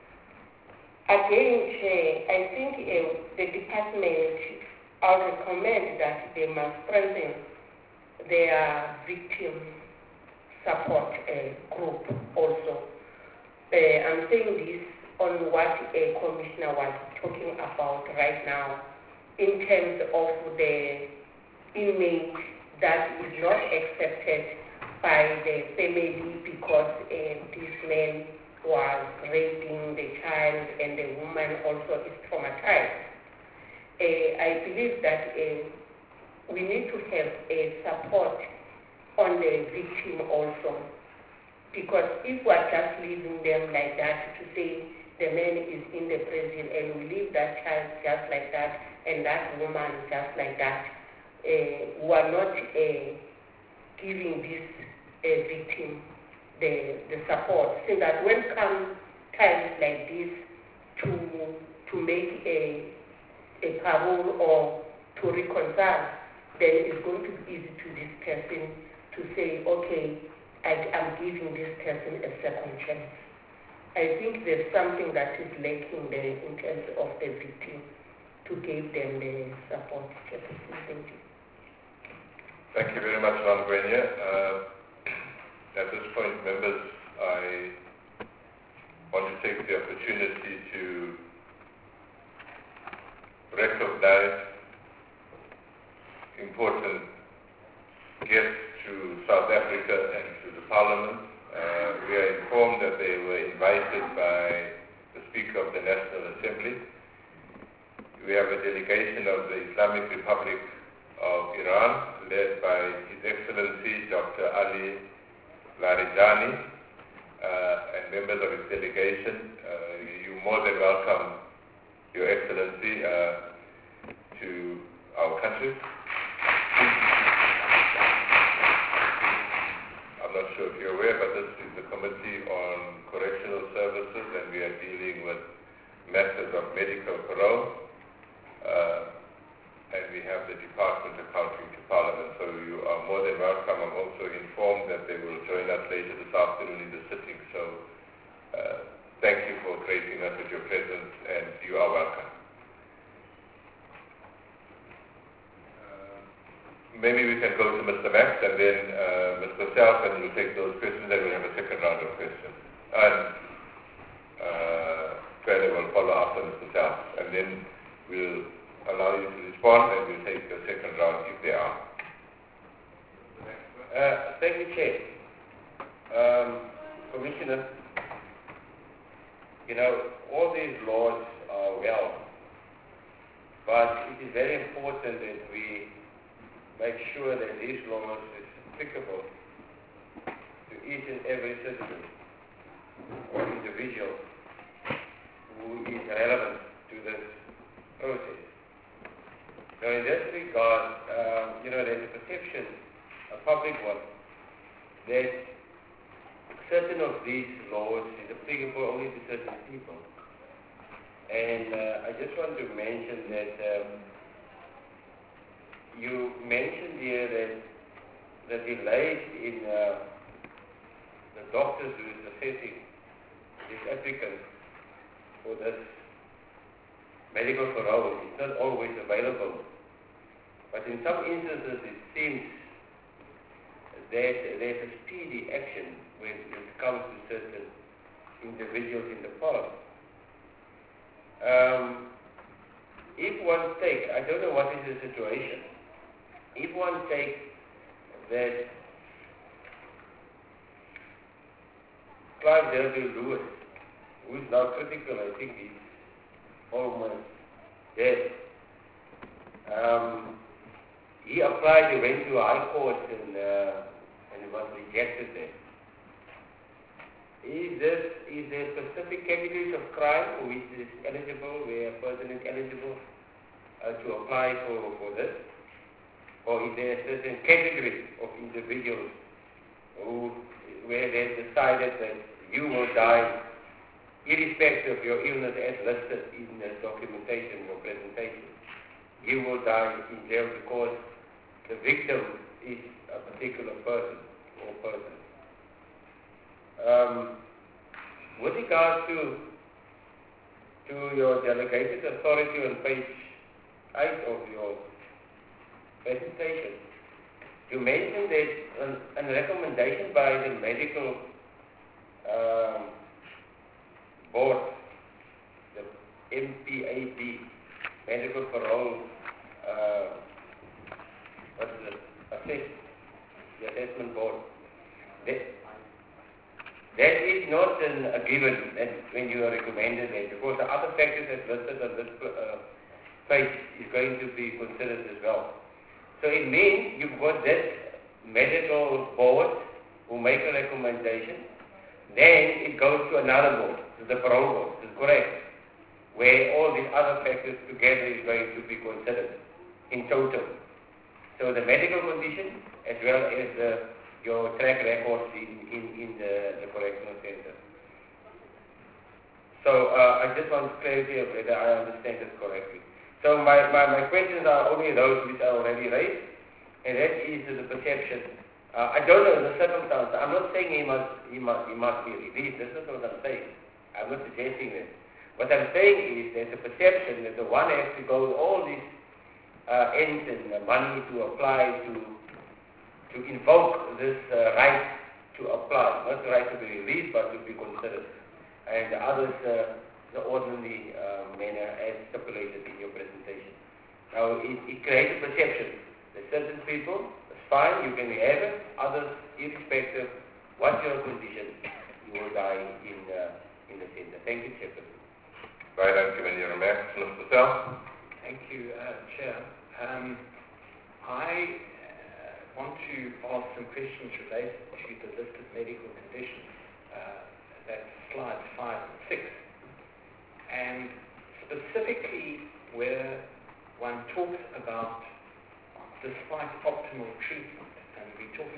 Speaker 3: Again, Chair, I think uh, the department, I would recommend that they must strengthen their victim support uh, group also. Uh, I'm saying this on what a commissioner was talking about right now in terms of the inmate that is not accepted by the family because uh, this man was raping the child and the woman also is traumatized. Uh, I believe that uh, we need to have a support on the victim also, because if we are just leaving them like that to say the man is in the prison and we leave that child just like that and that woman just like that, uh, we are not uh, giving this uh, victim the, the support, so that when come times like this to, to make a, a parole or to reconcile, then it's going to be easy to this person to say, okay, I, I'm giving this person a second chance. I think there's something that is lacking there in terms of the victim to give them the support. Thank you.
Speaker 1: Thank you very much, Ron Grenier. Uh, at this point, members, I want to take the opportunity to recognize important guests to South Africa and to the Parliament. Uh, we are informed that they were invited by the Speaker of the National Assembly. We have a delegation of the Islamic Republic of Iran, led by His Excellency Doctor Ali Larijani, uh, and members of his delegation. Uh, you're more than welcome, Your Excellency, uh, to our country. sure if you're aware, but this is the Committee on Correctional Services, and we are dealing with matters of medical parole. Uh, and we have the Department accounting to Parliament, so you are more than welcome. I'm also informed that they will join us later this afternoon in the sitting, so uh, thank you for gracing us with your presence, and you are welcome. Uh, maybe we can go to Mister Max, and then uh, Mister Self, and we'll take those questions, and we'll have a second round of questions. And uh, Fred will follow after Mister Self, and then we'll allow you to respond, and we'll take the second round if there are.
Speaker 4: Uh, thank you, Chair. Um, Commissioner, you know, all these laws are well, but it is very important that we make sure that these laws is applicable to each and every citizen or individual who is relevant to this process. Now, in this regard, uh, you know, there's a perception, a public one, that certain of these laws is applicable only to certain people. And uh, I just want to mention that um, you mentioned here that the delays in uh, the doctors who is assessing these applicants for this medical parole is not always available. But in some instances it seems that there's a speedy action when it comes to certain individuals in the past. Um, if one takes, I don't know what is the situation, if one takes that Clive Delville Lewis, who is now critical, I think he's almost dead. Um, he applied, he went to a high court and, uh, and it was rejected there. Is this, is there specific categories of crime for which is eligible, where a person is eligible uh, to apply for, for this? Or is there a certain category of individuals who, where they decided that you will die irrespective of your illness as listed in the documentation or presentation? You will die in jail because the victim is a particular person or persons. Um, with regard to to your delegated authority on page eight of your presentation, you mentioned that a recommendation by the medical um, board, the M P A B, Medical Parole, uh, what's it, assess, the assessment board. That, that is not an, a given that when you are recommended that, because the other factors as listed on this uh, page is going to be considered as well. So it means you've got this medical board who make a recommendation, then it goes to another board, to the parole board, is correct, where all these other factors together is going to be considered in total. So the medical condition as well as uh, your track records in, in, in the, the correctional center. So uh, I just want clarity of whether I understand this correctly. So my, my, my questions are only those which are already raised, and that is the perception. Uh, I don't know the circumstance. I'm not saying he must, he must, he must be released. That's not what I'm saying. I'm not suggesting that. What I'm saying is there's a perception that the one has to go all these uh, ends and uh, money to apply to to invoke this uh, right to apply, not the right to be released, but to be considered. And the others, uh, the ordinary uh, manner as stipulated in your presentation. Now, it, it creates a perception that certain people, it's fine, you can have it, others, irrespective what's your condition, you will die in, uh, in the center. Thank you, Chairperson.
Speaker 1: Right, I'm giving you a remarks, Mister Sell.
Speaker 5: Thank you, uh, Chair. Um, I uh, want to ask some questions related to the listed medical conditions. Uh, that's slides five and six. And specifically where one talks about despite optimal treatment, and we're talking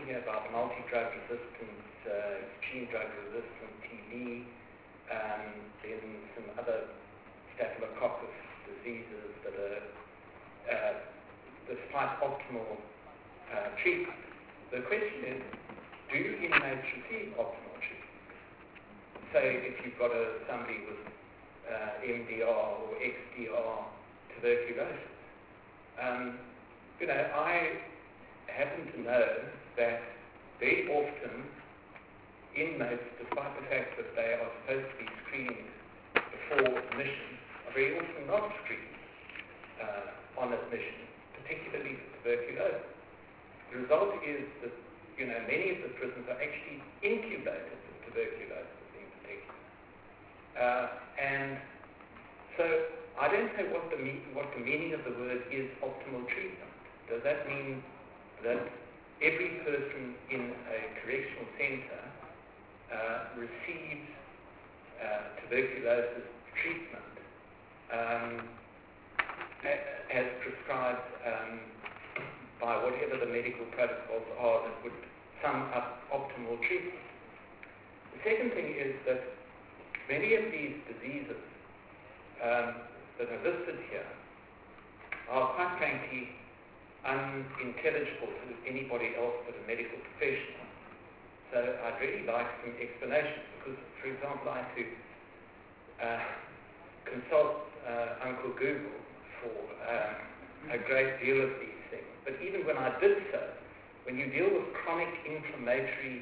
Speaker 5: here about multi-drug resistant, uh, gene drug resistant T B, um, then some other staphylococcus diseases that are, uh, despite optimal uh, treatment. The question is, do inmates receive optimal treatment? Say if you've got a, somebody with uh, M D R or X D R tuberculosis. Um, you know, I happen to know that very often inmates, despite the fact that they are supposed to be screened before admission, are very often not screened uh, on admission, particularly for tuberculosis. The result is that, you know, many of the prisons are actually incubated with tuberculosis in particular. Uh, and so I don't know what the, me- what the meaning of the word is optimal treatment. Does that mean that every person in a correctional centre uh, receives uh, tuberculosis treatment um, a- as prescribed um, by whatever the medical protocols are that would sum up optimal treatment? The second thing is that many of these diseases um, that are listed here are quite frankly unintelligible to anybody else but a medical professional. So I'd really like some explanation because, for example, I had to uh, consult uh, Uncle Google for um, a great deal of these things. But even when I did so, when you deal with chronic inflammatory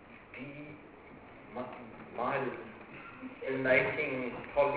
Speaker 5: demyelinating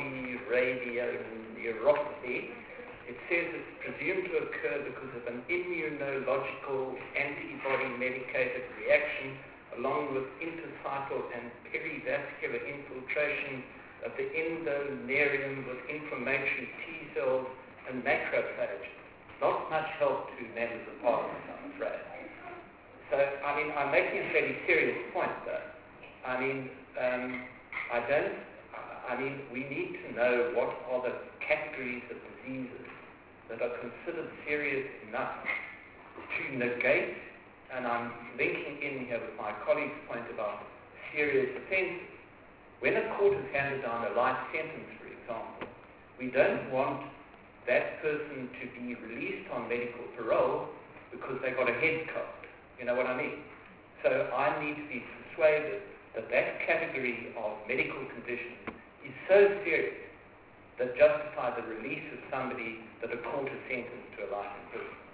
Speaker 5: polyradioleuropathy, it says it's presumed to occur because of an immunological antibody-medicated reaction along with intercytal and perivascular infiltration of the endonarium with inflammatory T cells and macrophages. Not much help to members of Parliament, I'm afraid. So, I mean, I'm making a fairly serious point, though. I mean, um, I don't, I mean, we need to know what are the categories of diseases that are considered serious enough to negate, and I'm linking in here with my colleague's point about serious offences. When a court has handed down a life sentence, for example, we don't want that person to be released on medical parole because they got a head cold. You know what I mean? So I need to be persuaded that that category of medical condition is so serious that justify the release of somebody that a court has sentenced to a life imprisonment.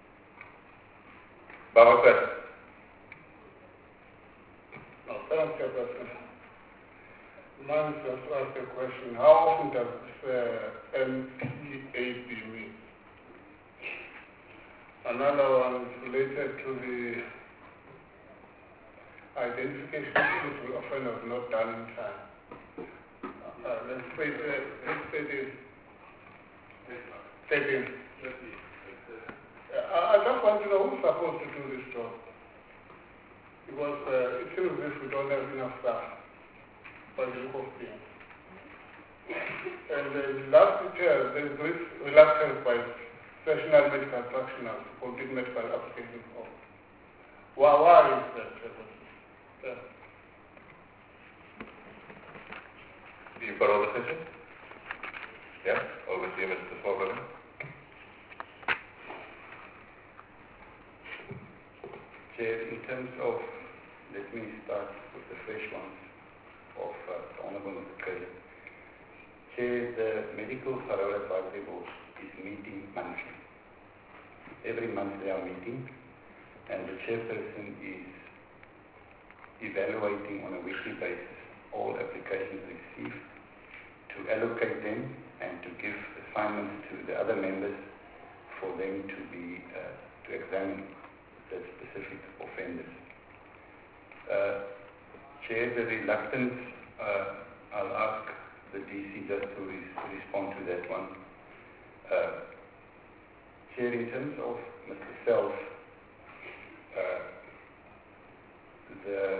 Speaker 1: Babakan.
Speaker 6: No, thank you, President. Man just asked a question. How often does uh, M P A B meet? Another one is related to the identification of the offenders not done in time. Uh, let's say uh, let's say this. Taken. Uh, I just want to know who's supposed to do this job. Because uh, it seems as if we don't have enough staff by the look of things. And uh, last year, there is this reluctance by professional medical practitioners to complete medical application form. Why, why is that? Uh,
Speaker 1: You got all the questions? Yeah? Over to you, Mister Smallberg.
Speaker 2: Chair, in terms of, let me start with the fresh ones of uh, the Honourable Mister Kelly. Chair, the Medical Parole Advisory Board is meeting monthly. Every month they are meeting, and the chairperson is evaluating on a weekly basis all applications received, to allocate them and to give assignments to the other members for them to be uh, to examine the specific offenders. Uh, Chair, the reluctance, uh, I'll ask the D C just to re respond to that one. Uh, Chair, in terms of Mister Self, uh, the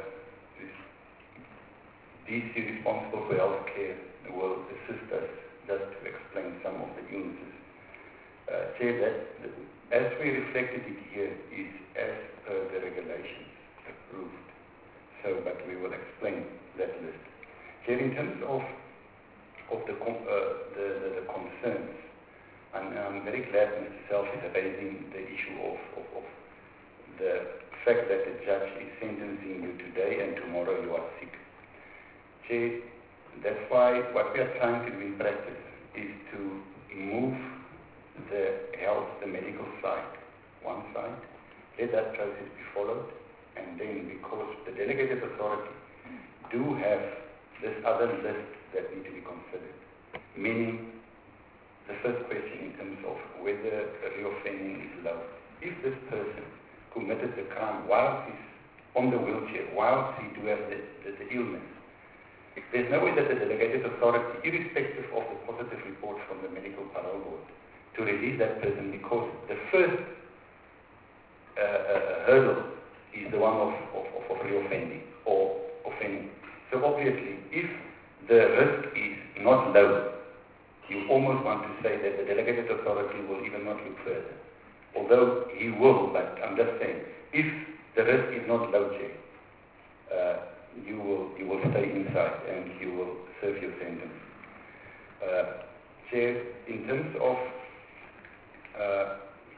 Speaker 2: D C responsible for healthcare will assist us just to explain some of the illnesses. Uh, Chair, that as we reflected it here is as per the regulations. so, but we will explain that list. Chair, in terms of of the uh, the, the, the concerns, and I'm very glad Mister Self is raising the issue of, of, of the fact that the judge is sentencing you today and tomorrow you are sick. Chair, that's why what we are trying to do in practice is to move the health, the medical side, one side, let that process be followed, and then because the delegated authority do have this other list that need to be considered, meaning the first question in terms of whether reoffending is low. If this person committed the crime whilst he's on the wheelchair, whilst he do have the, the, the illness, there's no way that the delegated authority, irrespective of the positive report from the medical parole board, to release that person, because the first uh, uh, hurdle is the one of, of, of reoffending or offending. So obviously, if the risk is not low, you almost want to say that the delegated authority will even not look further. Although he will, but I'm just saying, if the risk is not low, Chair, uh, you will you will stay inside and you will serve your sentence. Uh, Chair, in terms of uh,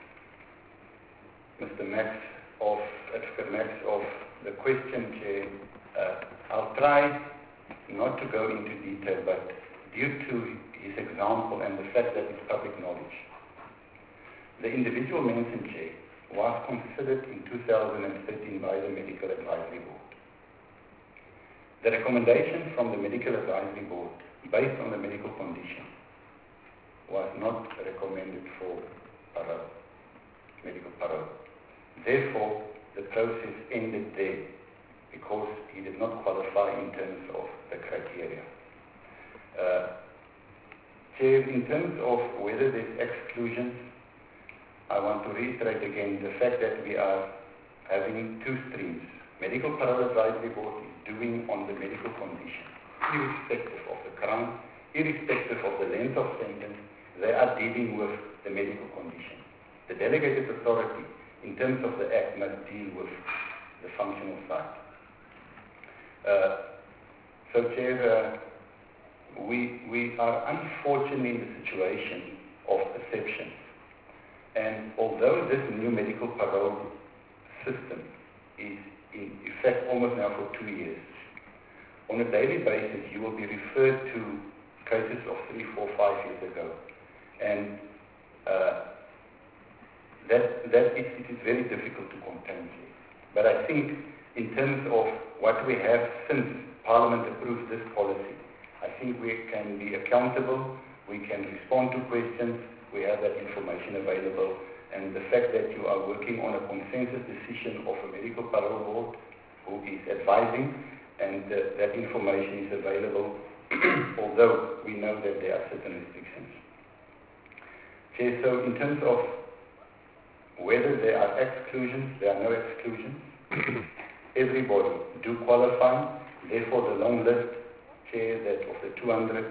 Speaker 2: Mister Max of Advocate Max of the question, Chair, uh, I'll try not to go into detail, but due to his example and the fact that it's public knowledge, the individual mentioned, Chair, was considered in two thousand thirteen by the Medical Advisory Board. The recommendation from the Medical Advisory Board, based on the medical condition, was not recommended for parole, medical parole. Therefore, the process ended there because he did not qualify in terms of the criteria. Uh, Chair, in terms of whether there's exclusions, I want to reiterate again the fact that we are having two streams. Medical Parole Advisory Board is doing on the medical condition, irrespective of the crime, irrespective of the length of sentence, they are dealing with the medical condition. The delegated authority, in terms of the Act, must deal with the functional side. Uh, so, Chair, uh, we, we are unfortunately in the situation of perception. And although this new medical parole system is in effect almost now for two years, on a daily basis you will be referred to cases of three, four, five years ago. And uh, that, that is, it is very difficult to contain. But I think in terms of what we have since Parliament approved this policy, I think we can be accountable, we can respond to questions, we have that information available, and the fact that you are working on a consensus decision of a medical parole board who is advising, and uh, that information is available, although we know that there are certain restrictions. Okay, so in terms of whether there are exclusions, there are no exclusions. Everybody do qualify. Therefore, the long list, Chair, that of the two hundred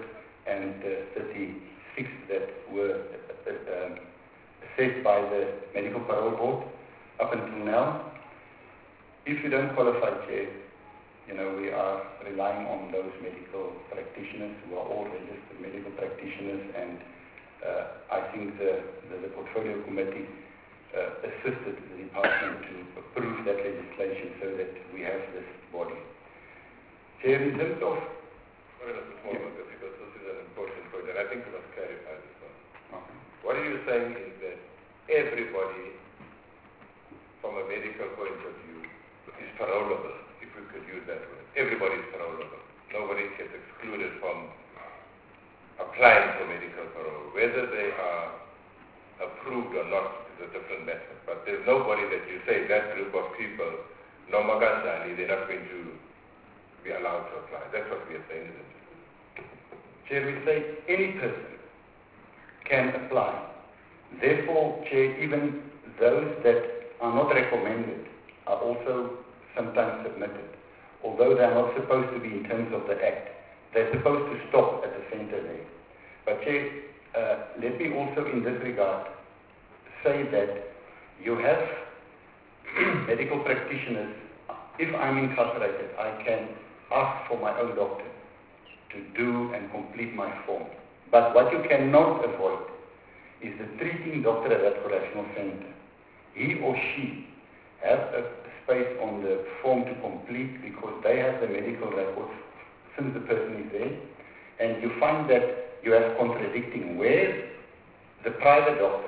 Speaker 2: thirty-six that were uh, um, assessed by the Medical Parole Board up until now, if you don't qualify, Chair, you know, we are relying on those medical practitioners who are all registered medical practitioners, and uh, I think the, the, the Portfolio Committee uh, assisted the Department to approve that legislation so that we have this body. Chair, in terms of...
Speaker 1: Well, a bit more
Speaker 2: yeah.
Speaker 1: about this, because this is an important point, and I think we must clarify this one.
Speaker 2: Okay.
Speaker 1: What are you saying is that everybody, from a medical point of view, is parolable, if we could use that word. Everybody is parolable. Nobody gets excluded from applying for medical parole. Whether they are approved or not is a different matter. But there's nobody that you say that group of people, no magansani, they're not going to be allowed to apply. That's what we are saying, isn't it?
Speaker 2: Chair, we say any person can apply. Therefore, Chair, even those that are not recommended are also sometimes submitted. Although they are not supposed to be in terms of the Act, they're supposed to stop at the centre there. But Chair, uh, let me also in this regard say that you have medical practitioners if I'm incarcerated, I can ask for my own doctor to do and complete my form. But what you cannot avoid is the treating doctor at that correctional center. He or she have a space on the form to complete because they have the medical records since the person is there. And you find that you have contradicting where the private doctor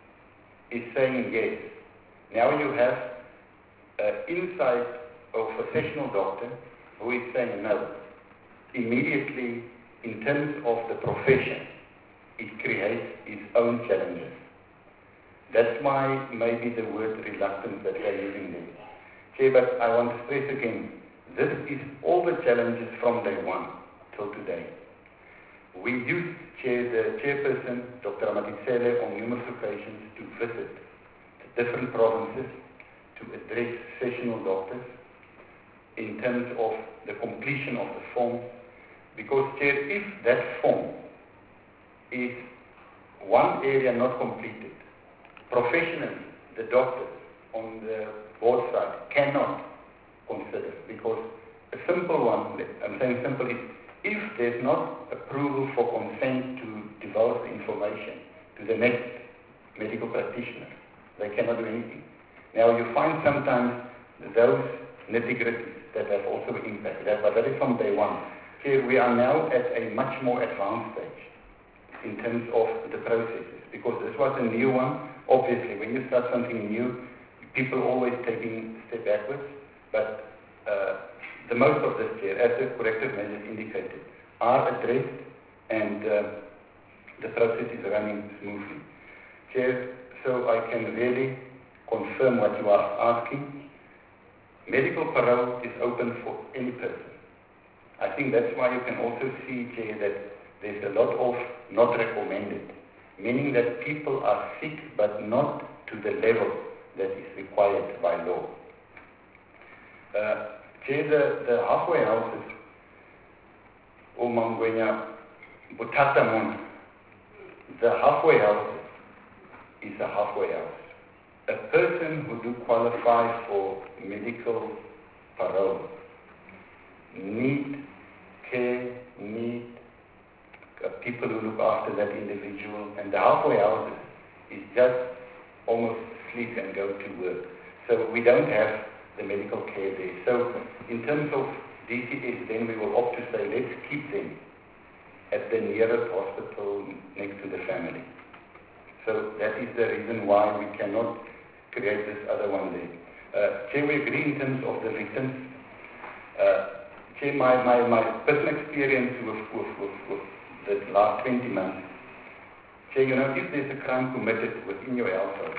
Speaker 2: is saying yes. Now you have an insight of a sessional doctor who is saying no. Immediately, in terms of the profession, it creates its own challenges. That's why maybe the word reluctance that they're using there. Okay, but I want to stress again, this is all the challenges from day one till today. We used chair, the chairperson, Doctor Amaditsele, on numerous occasions to visit the different provinces to address sessional doctors in terms of the completion of the form. Because, Chair, if that form is one area not completed, professionally, the doctors on the board side cannot consider. Because a simple one, I'm saying simple, is if there's not approval for consent to divulge the information to the next medical practitioner, they cannot do anything. Now, you find sometimes those nitty-gritties that have also impacted that, but that is from day one. Here we are now at a much more advanced stage in terms of the processes, because this was a new one. Obviously, when you start something new, people always taking a step backwards, but uh, the most of this year, as the corrective measures indicated, are addressed and uh, the process is running smoothly. Chair, so I can really confirm what you are asking. Medical parole is open for any person. I think that's why you can also see, Chair, that there's a lot of not recommended, meaning that people are sick but not to the level that is required by law. Uh, Chair, the, the halfway houses, Omangwenya Butatamon, the halfway house is a halfway house. A person who do qualify for medical parole need care, need uh, people who look after that individual, and the halfway houses is just almost sleep and go to work. So we don't have the medical care there. So in terms of D C S, then we will opt to say, let's keep them at the nearest hospital next to the family. So that is the reason why we cannot create this other one there. Uh, Chair, we agree in terms of the victims. Uh, Chair, my, my, my personal experience with, with, with, with the last twenty months, Chair, you know, if there's a crime committed within your household,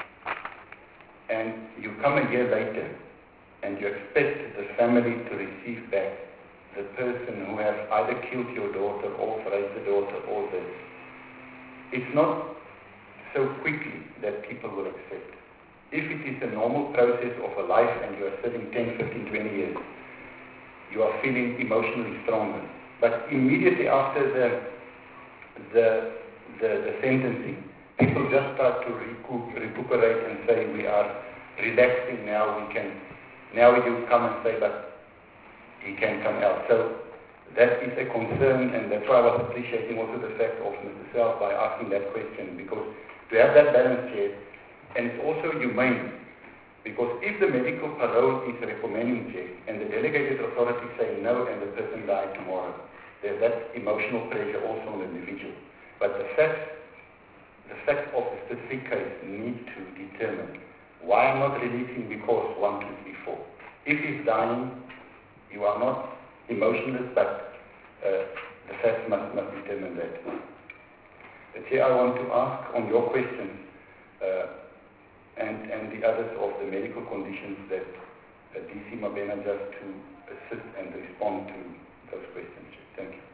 Speaker 2: and you come a year later, and you expect the family to receive back the person who has either killed your daughter or raped the daughter or this, it's not so quickly that people will accept. If it is a normal process of a life and you are sitting ten, fifteen, twenty years, you are feeling emotionally stronger. But immediately after the, the, the, the sentencing, people just start to recoup, recuperate and say, we are relaxing now, we can, now you come and say, but he can come out. So that is a concern, and that's why I was appreciating also the fact of Mister Self by asking that question, because to have that balance here, and it's also humane, because if the medical parole is recommending check and the delegated authority say no and the person died tomorrow, there's that emotional pressure also on the individual. But the fact, the fact of the specific case need to determine why I'm not releasing because one, two, three, four. If he's dying, you are not emotionless, but uh, the facts must, must determine that. But here I want to ask on your questions, uh, and, and the others of the medical conditions that uh, D C Mabena just to assist and respond to those questions. Thank you.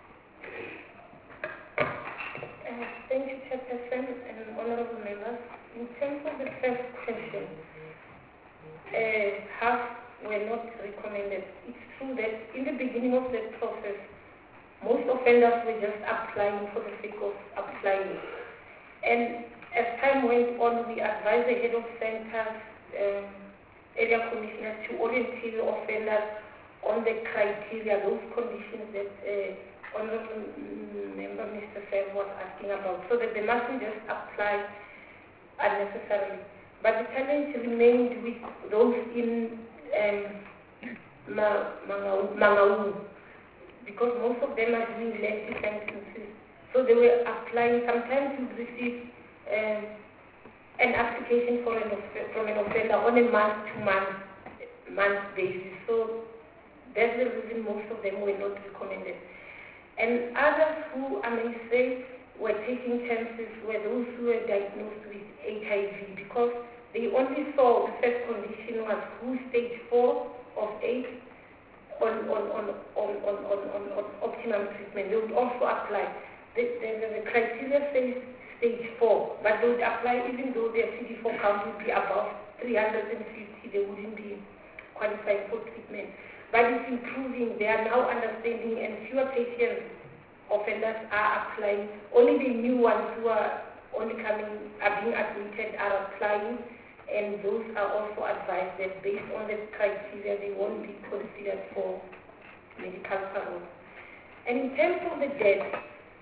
Speaker 3: Uh, thank you, Chairperson and Honorable Members. In terms of the first question, uh, half were not recommended. It's true that in the beginning of the process, most offenders were just applying for the sake of applying. And as time went on, we advised the head of centers um, area commissioners to orient the offenders on the criteria, those conditions that uh, Honorable Member Mister Feb was asking about, so that they mustn't just apply unnecessarily. But the challenge remained with those in um, Ma- Mangau, Mangau, because most of them are doing lengthy sentences. So they were applying, sometimes you receive um, an application for an off- from an offender on a month-to-month month basis. So that's the reason most of them were not recommended. And others who, I may say, were taking chances were those who were diagnosed with H I V, because they only saw the first condition was who stage four of AIDS on, on, on, on, on, on, on, on optimum treatment. They would also apply. The, the, the criteria says stage four, but they would apply even though their C D four count would be above three hundred fifty, they wouldn't be qualified for treatment. But it's improving. They are now understanding, and fewer patients, offenders are applying. Only the new ones who are only coming, are being admitted, are applying, and those are also advised that based on the criteria, they won't be considered for medical parole. And in terms of the death,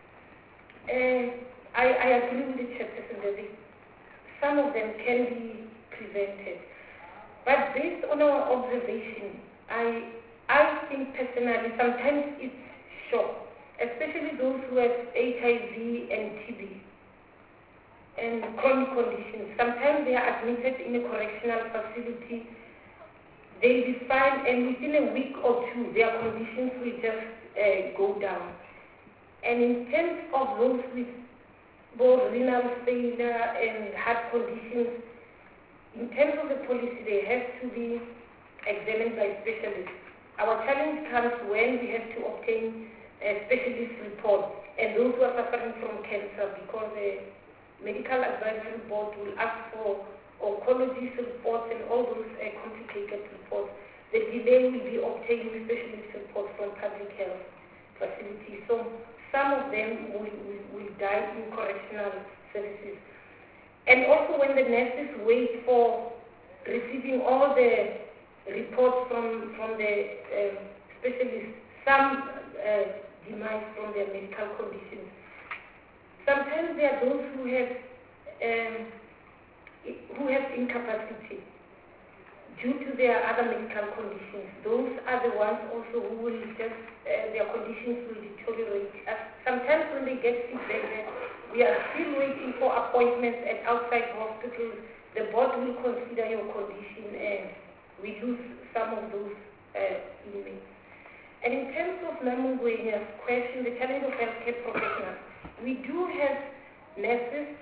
Speaker 3: uh, I, I agree with the chairperson that they, some of them can be prevented. But based on our observation, I I think personally sometimes it's shock, especially those who have H I V and T B and chronic conditions. Sometimes they are admitted in a correctional facility, they'll be fine, and within a week or two, their conditions will just uh, go down. And in terms of those with both renal failure and heart conditions, in terms of the policy, they have to be examined by specialists. Our challenge comes when we have to obtain a specialist report, and those who are suffering from cancer, because the medical advisory board will ask for oncologist reports and all those uh, complicated reports. The delay will be obtaining specialist reports from public health facilities. So some of them will, will, will die in correctional services. And also when the nurses wait for receiving all the reports from, from the uh, specialists, some uh, demise from their medical conditions. Sometimes there are those who have um, who have incapacity due to their other medical conditions. Those are the ones also who will just, uh, their conditions will deteriorate. As sometimes when they get feedback that we are still waiting for appointments at outside hospitals, the board will consider your condition and we lose some of those uh, inmates. And in terms of Namungwenya's question, the challenge of healthcare professionals, we do have nurses,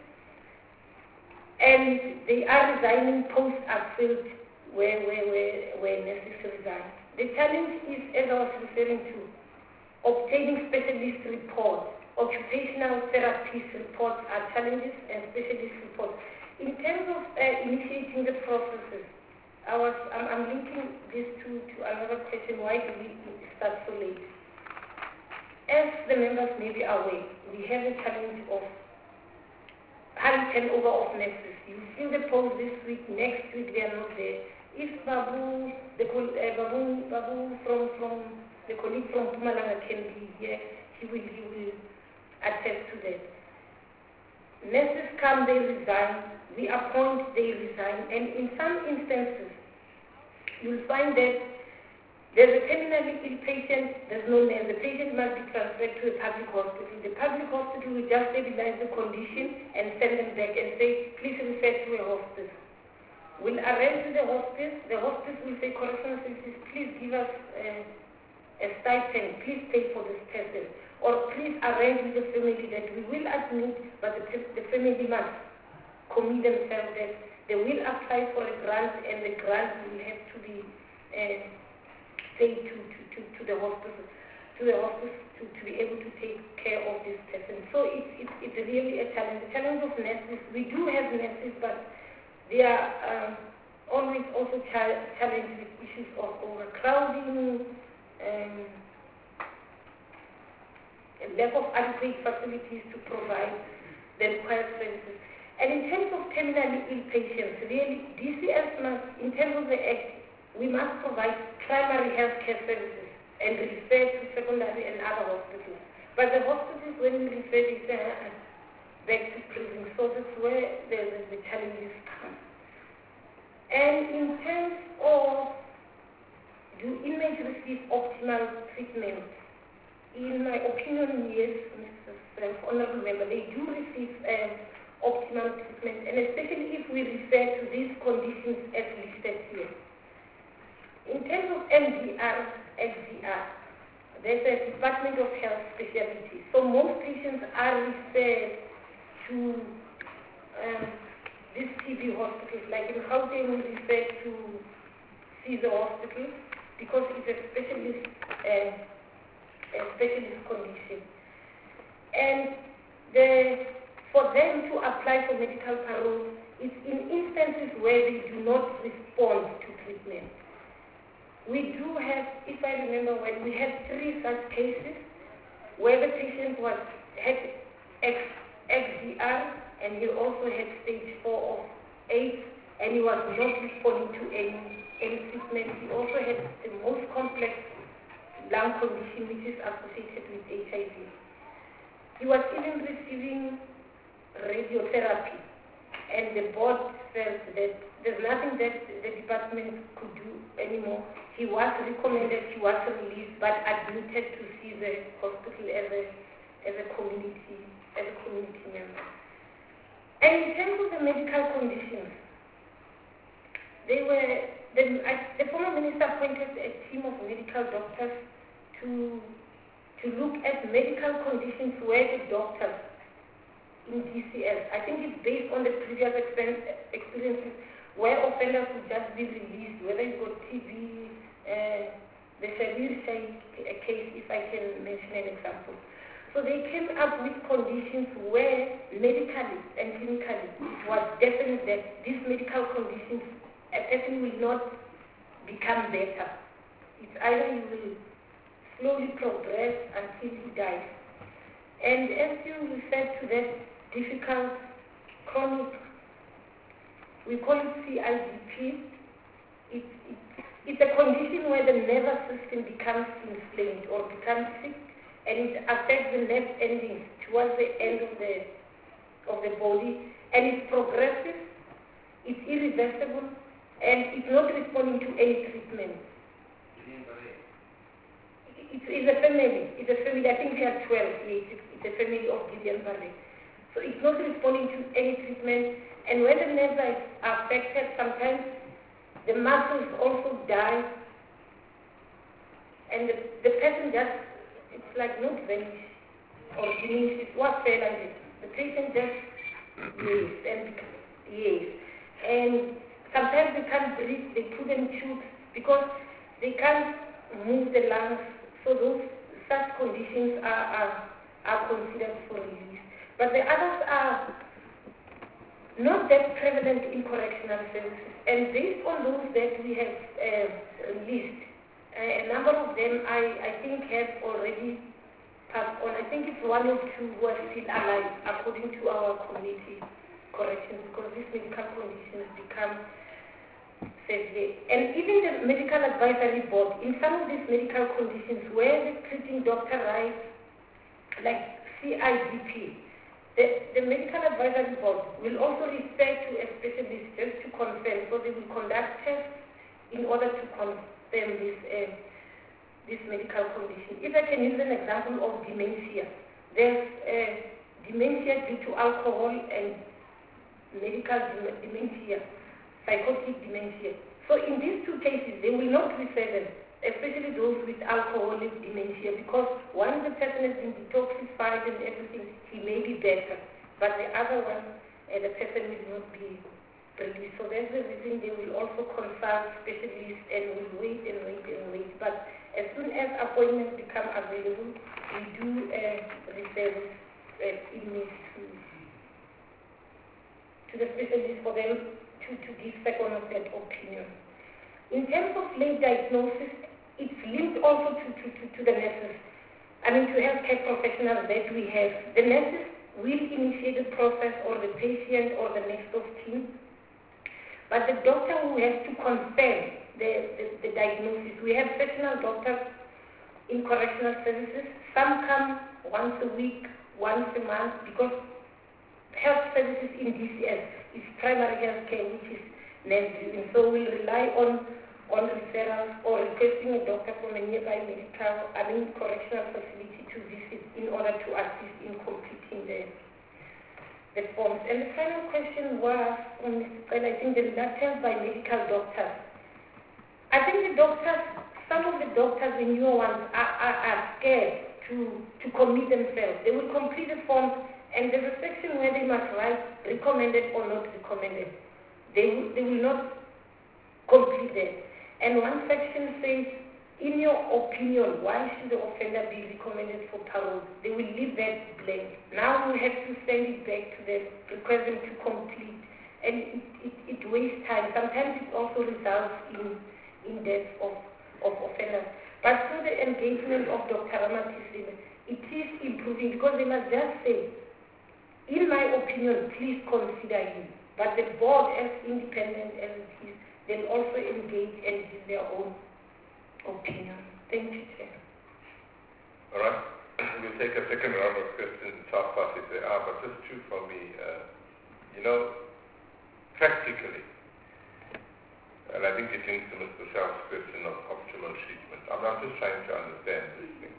Speaker 3: and they are resigning, posts are filled where, where, where, where nurses resign. The challenge is, as I was referring to, obtaining specialist reports. Occupational therapist reports are challenges, and specialist reports. In terms of uh, initiating the processes, I was, I'm, I'm linking this to, to another question, why do we start so late? As the members may be aware, we have a challenge of high turnover of nurses. You see the post this week, next week they are not there. If Babu, the uh, Babu, Babu from, from the colleague from Pumalanga can be here, he will, he will attest to that. Nurses come, they resign, we appoint, they resign, and in some instances, you'll find that there's a terminally ill patient, there's no nurse, the patient must be transferred to a public hospital. The public hospital will just stabilize the condition and send them back and say, please refer to a hospice. We'll arrange the hospice, the hospice will say, correctional services, please give us uh, a stipend, please pay for this person, or please arrange with the family that we will admit, but the, the family must commit themselves that they will apply for a grant, and the grant will have to be uh, paid to, to, to, to the hospital, to the hospital to, to be able to take care of this person. So it's, it's, it's really a challenge. The challenge of nurses, we do have nurses, but they are um, always also cha- challenged with issues of overcrowding, um, a lack of adequate facilities to provide the required services. And in terms of terminally ill patients, really, D C S must, in terms of the Act, we must provide primary health care services and refer to secondary and other hospitals. But the hospitals, when we refer, they say, uh, back to prison. So that's where the, the, the challenges come. And in terms of, do inmates receive optimal treatment? In my opinion, yes, Mister Honorable Member, they do receive um, optimal treatment, and especially if we refer to these conditions as listed here. In terms of M D R, X D R, there's a Department of Health specialty. So most patients are referred to um, these T B hospitals, like in Gauteng we refer to Caesar Hospital because it's a specialist, uh, a specialist condition. And the, for them to apply for medical parole, it's in instances where they do not respond to treatment. We do have, if I remember well, we had three such cases where the patient was had X, XDR and he also had stage four of AIDS and he was not responding to any, any treatment. He also had the most complex lung condition which is associated with H I V. He was even receiving radiotherapy, and the board felt that there's nothing that the department could do anymore. He was recommended, he was released, but admitted to see the hospital as a as a community as a community member. And in terms of the medical conditions, they were the, I, the former minister appointed a team of medical doctors to to look at medical conditions where the doctors in D C S, I think it's based on the previous experiences where offenders would just be released, whether you've got T B, uh, the Shabir Shaikh case, if I can mention an example. So they came up with conditions where medically and clinically it was definite that these medical conditions, a person will not become better. It's either you will slowly progress until he dies. And as you refer to that difficult chronic, we call it C I D P, it, it, it's a condition where the nervous system becomes inflamed or becomes sick, and it affects the nerve endings towards the end of the, of the body, and it's progressive, it's irreversible, and it's not responding to any treatment. It's, it's a family. It's a family. I think they are twelve. Yes, it's, it's a family of Guillain-Barré. So it's not responding to any treatment. And when the nerves are affected, sometimes the muscles also die. And the, the person just, it's like not vanish or diminish. It was fair like this. The patient just, yes, and yes. And sometimes they can't breathe. They put them tubes because they can't move the lungs. So those such conditions are, are, are considered for release. But the others are not that prevalent in correctional services. And based on those that we have uh, released, uh, a number of them I, I think have already passed on. I think it's one or two who are still alive according to our community corrections because these medical conditions become and even the medical advisory board, in some of these medical conditions where the treating doctor writes, like C I D P, the, the medical advisory board will also refer to a specialist just to confirm, so they will conduct tests in order to confirm this, uh, this medical condition. If I can use an example of dementia, there's uh, dementia due to alcohol and medical dementia, psychotic dementia. So in these two cases, they will not refer them, especially those with alcoholic dementia, because once the person has been detoxified and everything, he may be better. But the other one, uh, the person will not be released. So that's the reason they will also consult specialists and will wait and wait and wait. But as soon as appointments become available, we do uh, refer these uh, inmates to, to the specialist for them To, to give second or third opinion. In terms of late diagnosis, it's linked also to, to, to, to the nurses. I mean, to healthcare professionals that we have. The nurses will initiate the process, or the patient or the next of kin. But the doctor who has to confirm the, the, the diagnosis. We have sectional doctors in correctional services. Some come once a week, once a month, because health services in D C S is primary health care, which is nurse-driven. So we rely on, on referrals or requesting a doctor from a nearby medical, I mean correctional facility to visit in order to assist in completing the the forms. And the final question was, um, well, I think the reluctance by medical doctors. I think the doctors, some of the doctors, the newer ones, are, are, are scared to, to commit themselves. They will complete the forms, and there's a section where they must write recommended or not recommended. They will, they will not complete it. And one section says, in your opinion, why should the offender be recommended for parole? They will leave that blank. Now we have to send it back to them, request them to complete. And it, it, it wastes time. Sometimes it also results in, in death of, of offenders. But through the engagement of Doctor Ramathisile, it is improving, because they must just say, in my opinion, please consider him. But the board, as independent as it is, they'll also engage and give their own opinion. Thank you, Chair.
Speaker 1: All right. We'll take a second round of questions, top part if they are, but just two for me. Uh, you know, practically, and I think it links to Mister Shah's question of optimal treatment. I'm not just trying to understand this thing.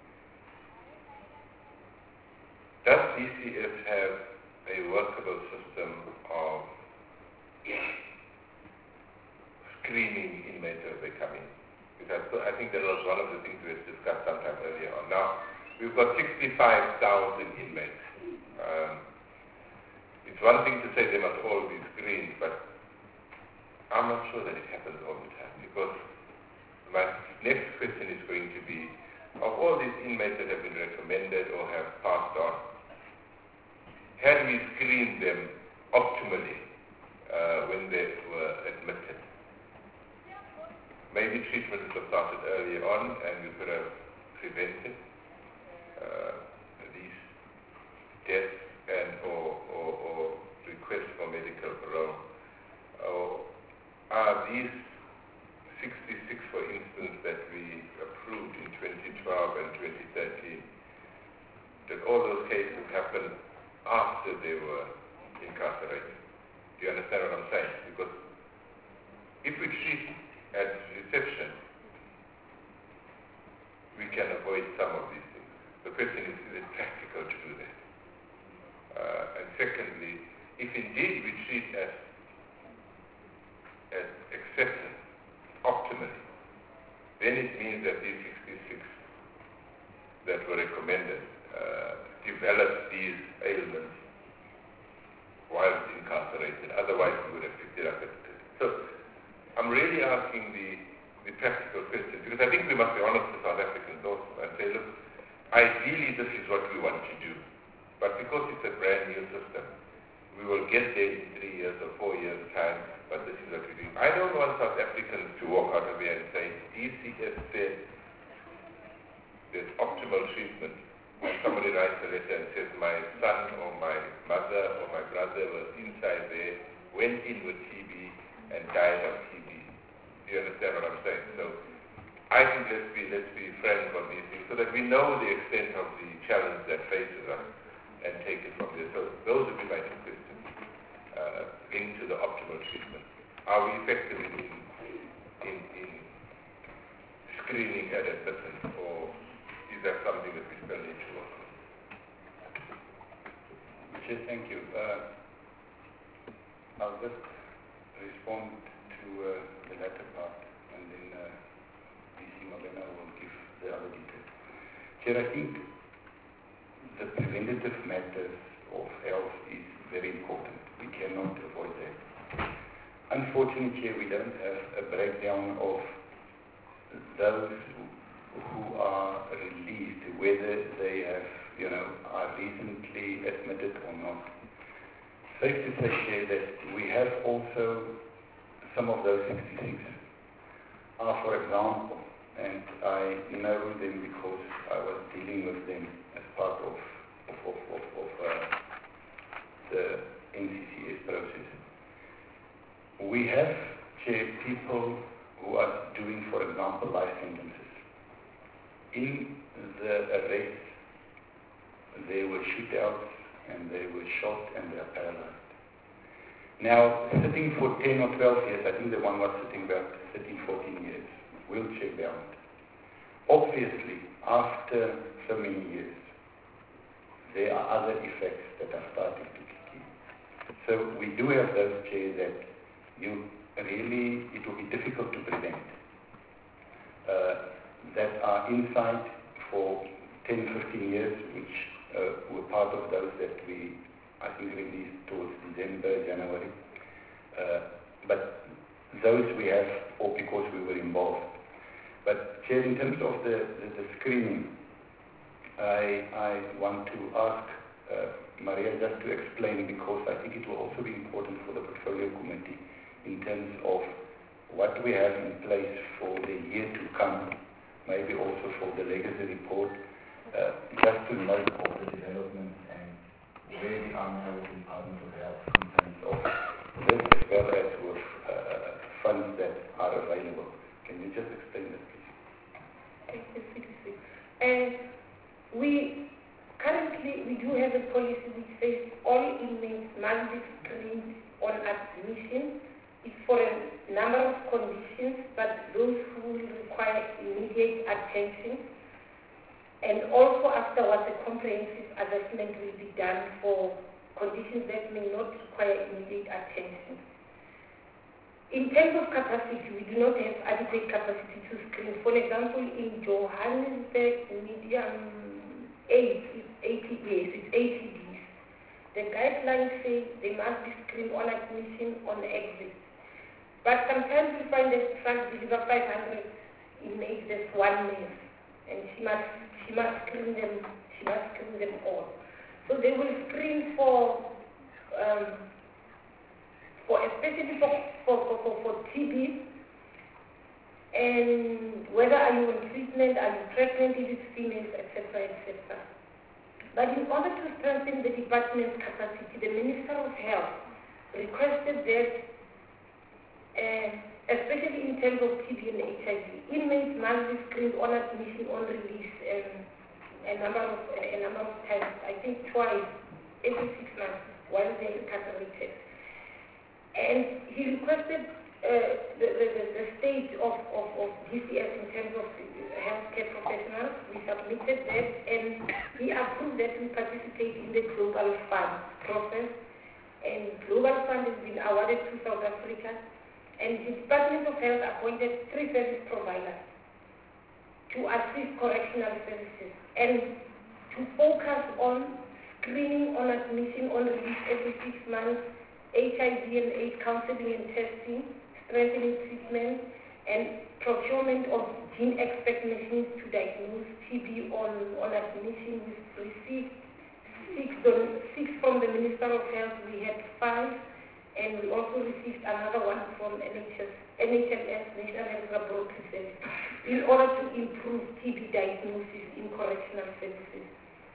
Speaker 1: Does D C S have a workable system of screening inmates as they come in? Because I think that was one of the things we had discussed sometime earlier on. Now, we've got sixty-five thousand inmates. Um, it's one thing to say they must all be screened, but I'm not sure that it happens all the time, because my next question is going to be, of all these inmates that have been recommended or have passed on, had we screened them optimally uh, when they were admitted? Maybe treatment would have started early on, and we could have prevented uh, these deaths and or, or, or requests for medical parole. Or are these sixty-six, for instance, that we approved in twenty twelve and twenty thirteen, did all those cases happen after they were incarcerated? Do you understand what I'm saying? Because if we treat at reception, we can avoid some of these things. The question is, is it practical to do that? Uh, and secondly, if indeed we treat as, as acceptance optimally, then it means that these sixty-six that were recommended uh, developed these ailments while incarcerated. Otherwise, we would have picked it up at the So I'm really asking the, the practical question, because I think we must be honest with South Africans also and say, look, ideally this is what we want to do. But because it's a brand new system, we will get there in three years or four years' time, but this is what we do. I don't want South Africans to walk out of here and say, D C S said there's optimal treatment. When somebody writes a letter and says, my son or my mother or my brother was inside there, went in with T B and died of T B. Do you understand what I'm saying? So I think let's be, let's be frank on these things so that we know the extent of the challenge that faces us and take it from there. So those would be my two questions, uh, linked to the optimal treatment. Are we effective in, in, in screening at admittance, or is that something that we still need to work on?
Speaker 2: Chair, thank you. Uh, I'll just respond to uh, the latter part, and then uh, D C Malena will give the other details. Chair, I think the preventative matters of health is very important. We cannot avoid that. Unfortunately, Chair, we don't have a breakdown of those who are released, whether they have, you know, are recently admitted or not. Safe to say, Chair, that we have also some of those sixty-six are, for example, and I know them because I was dealing with them as part of of, of, of, of uh, the N C C S process. We have, Chair, people who are doing, for example, life sentences. In the arrests, there were shootouts and they were shot and they are paralyzed. Now, sitting for ten or twelve years, I think the one was sitting about thirteen, fourteen years, wheelchair bound. Obviously, after so many years, there are other effects that are starting to kick in. So we do have those chairs that you really, it will be difficult to prevent, uh, that are inside for ten, fifteen years, which uh, were part of those that we, I think, released towards December, January. Uh, but those we have, or because we were involved. But Chair, in terms of the, the, the screening, I, I want to ask uh, Maria just to explain, because I think it will also be important for the portfolio committee in terms of what we have in place for the year to come, maybe also for the legacy report, uh, just to note all the developments and where we are now with the Department of Health in terms of this, as well as with uh, funds that are available. Can you just explain that, please?
Speaker 3: Thank you, C D C. And we currently we do have a policy which says all inmates must be screened on admission. It's for a number of conditions, but those who will require immediate attention. And also afterwards, a comprehensive assessment will be done for conditions that may not require immediate attention. In terms of capacity, we do not have adequate capacity to screen. For example, in Johannesburg, medium eight is eighty days, it's eighty Ds. The guidelines say they must be screened on admission, on exit. But sometimes we find that trucks deliver five hundred inmates, there's one nurse, and she must she must screen them, she must screen them all. So they will screen for um, for especially for for, for, for, for T B, and whether are you on treatment, are you pregnant, if it's females, et cetera, et cetera. But in order to strengthen the department's capacity, the Minister of Health requested that, uh, especially in terms of T B and H I V, inmates must be screened on admission, on release, um, a number of a number of times. I think twice every six months while they're incarcerated. And he requested uh, the, the, the state of, of, of G C S in terms of healthcare professionals. We submitted that, and he approved that we participate in the Global Fund process. And Global Fund has been awarded to South Africa, and the Department of Health appointed three service providers to assist correctional services and to focus on screening, on admission, on release every six months, H I V and AIDS counseling and testing, strengthening treatment, and procurement of gene expert machines to diagnose T B on, on admission. We received six, six from the Minister of Health. We had five, and we also received another one from N H S, N H M S, National Health Laboratory Service, in order to improve T B diagnosis in correctional services.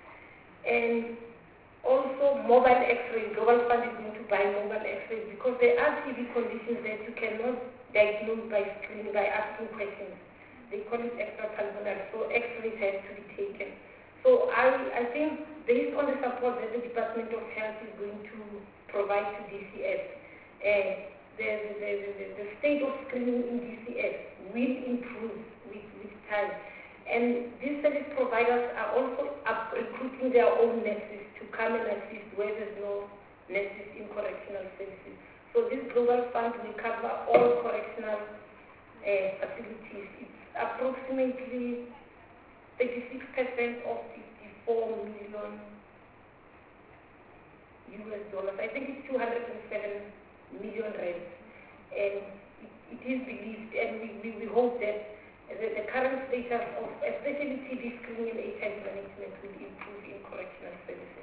Speaker 3: And also, mobile X-rays. Global Fund is going to buy mobile X-rays because there are T B conditions that you cannot diagnose by screening, by asking questions. They call it extrapulmonary, so X-rays have to be taken. So I, I think based on the support that the Department of Health is going to provide to D C S, uh, the, the, the, the state of screening in D C S will improve with, with time. And these service providers are also up recruiting their own nurses to come and assist where there's no nurses in correctional services. So this global fund will cover all correctional uh, facilities. It's approximately thirty-six percent of fifty-four million U S dollars. I think it's two hundred seven million rand. And it, it is believed, and we, we, we hope that the, the current status of especially T B screening and H I V management will improve in correctional services.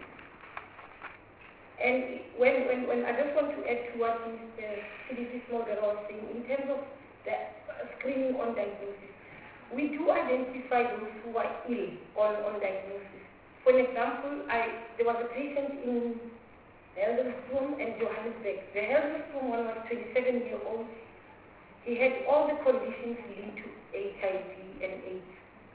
Speaker 3: And when, when, when I just want to add to what Mister C D C Smolder was saying, in terms of the screening on diagnosis, we do identify those who are ill on, on diagnosis. For example, I, there was a patient in Helderstroom and Johannesburg. The Helderstroom one was twenty-seven year old. He had all the conditions linked to H I V and AIDS.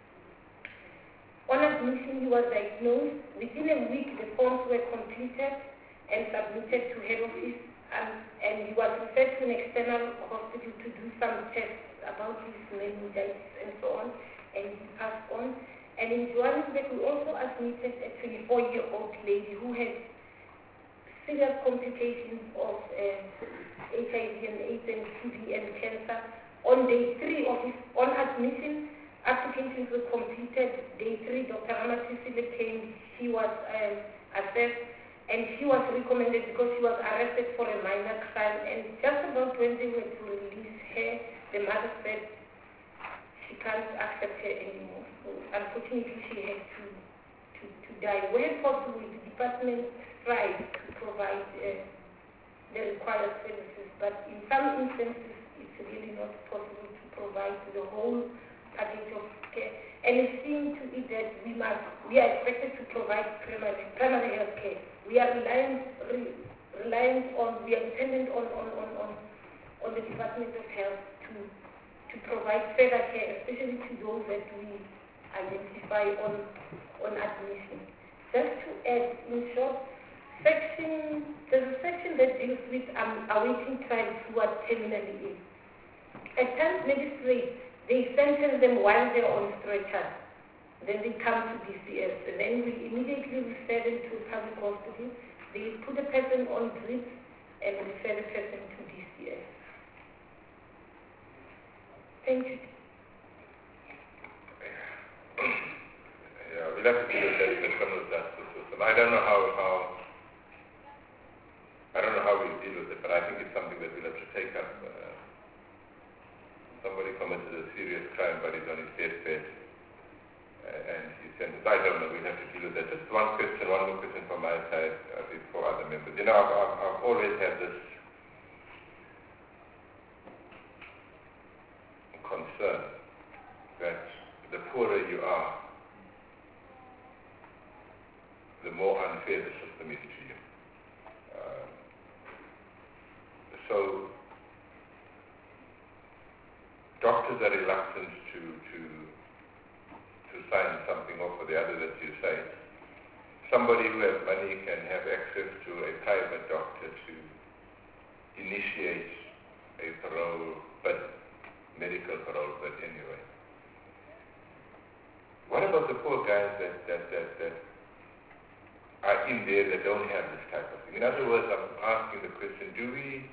Speaker 3: On admission, he was diagnosed. Within a week, the forms were completed and submitted to head office, and, and he was referred to an external hospital to do some tests about his meningitis and so on, and he passed on. And in Johannesburg, we also admitted a twenty-four year old lady who had serious complications of uh, H I V and AIDS and T B and cancer. On day three of his on admission, applications were completed. Day three, Doctor Ramatisile came. She was um, assessed, and she was recommended because she was arrested for a minor crime. And just about when they were to release her, the mother said she can't accept her anymore. So unfortunately, she had to to, to die. Where possible, the department tried to provide uh, the required services, but in some instances, it's really not possible to provide the whole package of care. And it seems to be that we must, we are expected to provide primary, primary health care. We are reliant, re, reliant on, we are dependent on, on, on, on, on the Department of Health to, to provide further care, especially to those that we identify on, on admission. Just to add, in short, section, there's a section that deals with um, awaiting trial who are terminally ill. At times, magistrates, they sentence them while they're on stretcher. Then they come to D C S, and then we immediately refer them to a public hospital. They put the person on drip and refer the person to D C S. Thank you.
Speaker 1: Yeah, we'll have to deal with that in the criminal justice system. I don't know how, how I don't know how we deal with it, but I think it's something that we'll have to take up. Uh, somebody committed a serious crime, but he's on his deathbed, uh, and he's sentenced. I don't know, we'll have to deal with that. Just one question, one more question from my side uh, before other members. You know, I've, I've, I've always had this concern that the poorer you are, the more unfair the system is to you. Uh, so, doctors are reluctant to, to, to sign something off for the other that you say. Somebody who has money can have access to a private doctor to initiate a parole, but medical parole, but anyway. What about the poor guys that, that, that, that are in there that don't have this type of thing? In other words, I'm asking the question, do we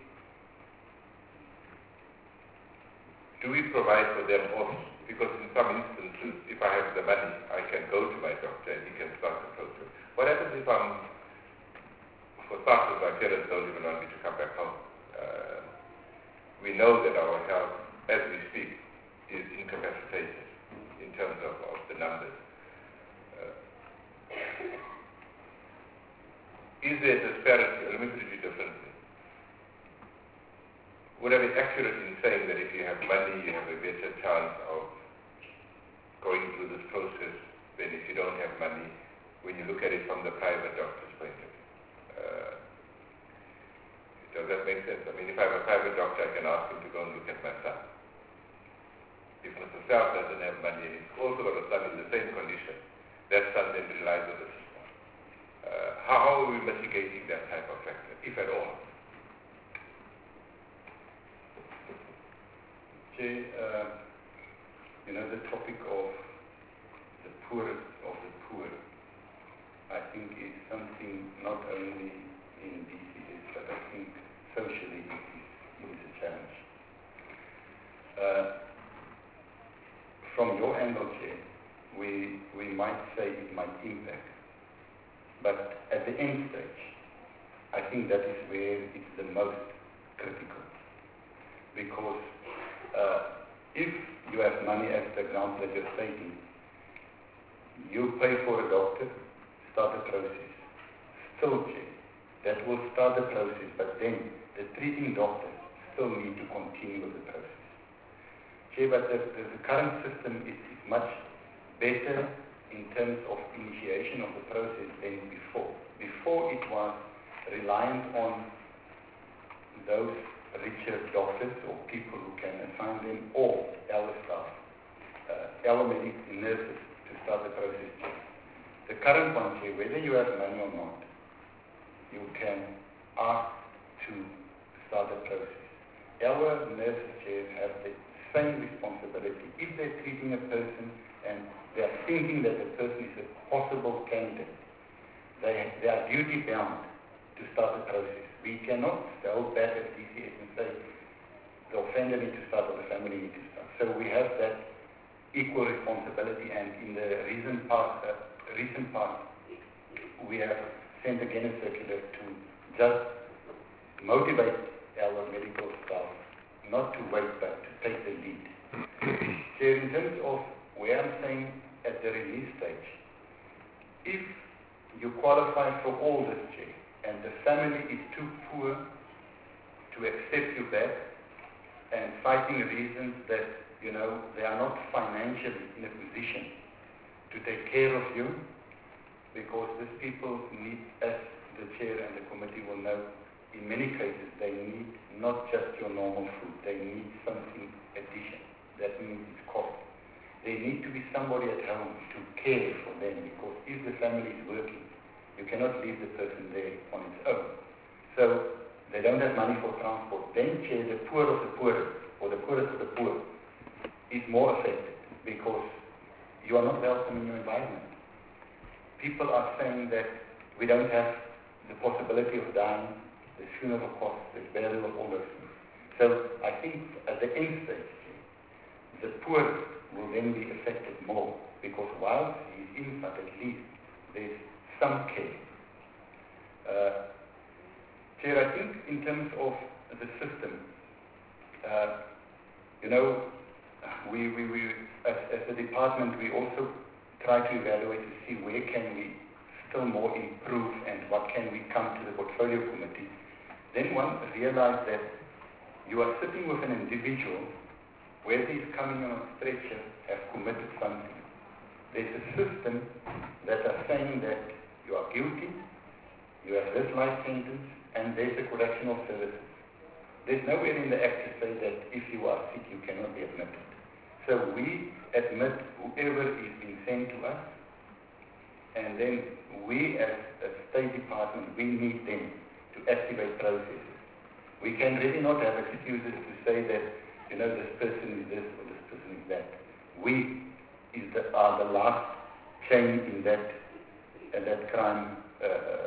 Speaker 1: do we provide for them also? Because in some instances, if I have the money, I can go to my doctor and he can start the process. What happens if I'm, for starters, my parents don't even want me to come back home? Uh, we know that our health, as we speak, is incapacitated in terms of, of the numbers. Uh, is there disparity? Let me put it differently. Would I be accurate in saying that if you have money, you have a better chance of going through this process than if you don't have money, when you look at it from the private doctor's point of view? Uh, does that make sense? I mean, if I have a private doctor, I can ask him to go and look at my son. If Mister Self doesn't have money and he's also got a son in the same condition, that son then relies on the system. Uh, how are we mitigating that type of factor, if at all?
Speaker 2: Uh, you know, the topic of the poorest of the poor, I think is something not only in D C S, but I think socially it is, it is a challenge. Uh, from your angle, Chair, we, we might say it might impact, but at the end stage, I think that is where it's the most critical, because Uh, if you have money, as the example that you're stating, you pay for a doctor, start the process. Still, Chair, that will start the process, but then the treating doctors still need to continue with the process. Chair, but the, the, the current system is, is much better in terms of initiation of the process than before. Before it was reliant on those richer doctors or people who can assign them, or our staff, uh, our medics and nurses to start the process. The current one, Chair, whether you have money or not, you can ask to start the process. Our nurses, Chair, have the same responsibility. If they're treating a person and they are thinking that the person is a possible candidate, they, they are duty bound to start the process. We cannot hold back as D C S and say the offender needs to start or the family needs to start. So we have that equal responsibility, and in the recent past, uh, recent past we have sent again a circular to just motivate our medical staff not to wait but to take the lead. So in terms of where I'm saying at the release stage, if you qualify for all this, Chair, and the family is too poor to accept you back, and citing reasons that, you know, they are not financially in a position to take care of you, because these people need, as the Chair and the committee will know, in many cases they need not just your normal food, they need something additional. That means it's cost. There need to be somebody at home to care for them, because if the family is working, you cannot leave the person there on its own. So they don't have money for transport. Then, Chair, the poor of the poorest, or the poorest of the poor, is more affected, because you are not welcome in your environment. People are saying that we don't have the possibility of dying, the funeral costs, the burial, all those things. So I think at the end stage, the poor will then be affected more, because while he's inside, at least there's some care. Uh, Chair, I think in terms of the system, uh, you know, we, we, we as, as a department, we also try to evaluate to see where can we still more improve and what can we come to the portfolio committee. Then one realized that you are sitting with an individual, whether he's coming on a stretcher, have committed something. There's a system that are saying that you are guilty, you have this life sentence, and there's a correctional services. There's nowhere in the Act to say that if you are sick, you cannot be admitted. So we admit whoever is being sent to us, and then we as a State Department, we need them to activate processes. We can really not have excuses to say that, you know, this person is this or this person is that. We is the, are the last chain in that, uh, that crime uh,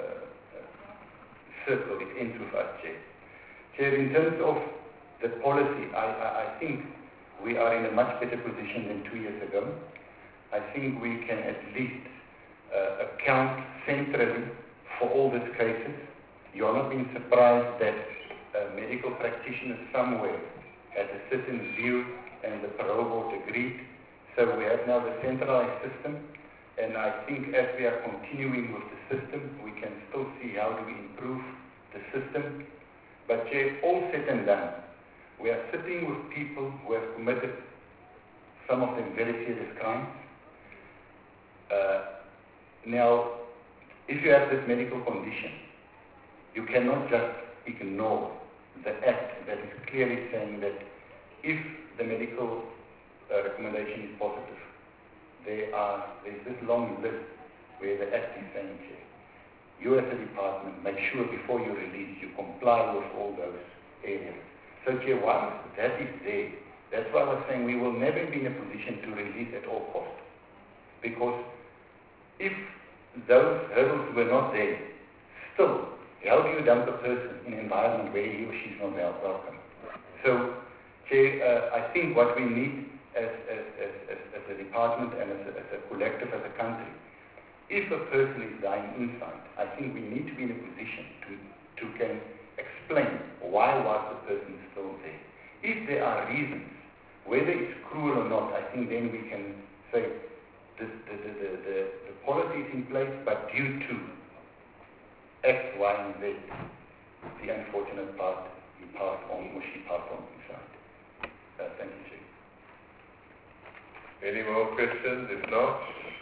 Speaker 2: circle. It ends with us, Chair. Chair, in terms of the policy, I, I, I think we are in a much better position than two years ago. I think we can at least uh, account centrally for all these cases. You are not being surprised that a medical practitioner somewhere had a certain view and the parole board agreed. So we have now the centralized system, and I think as we are continuing with the system, we can still see how do we improve the system. But Chair, all said and done, we are sitting with people who have committed, some of them very serious crimes. Uh, now, if you have this medical condition, you cannot just ignore the act that is clearly saying that if the medical uh, recommendation is positive, there are, there's this long list where the act is saying, you as a department, make sure before you release, you comply with all those areas. So, Chair, once that is there, that's why I was saying we will never be in a position to release at all costs. Because if those hurdles were not there, still, how do you dump a person in an environment where he or she is not welcome? So, Chair, uh, I think what we need as, as, as, as, as a department and as a, as a collective, as a country, if a person is dying inside, I think we need to be in a position to, to can explain why was the person still there. If there are reasons, whether it's cruel or not, I think then we can say the, the, the, the, the, the policy is in place, but due to X, Y, and Z, the unfortunate part, he passed on or she passed on inside. Uh, thank you, Chief.
Speaker 1: Any more questions? If not,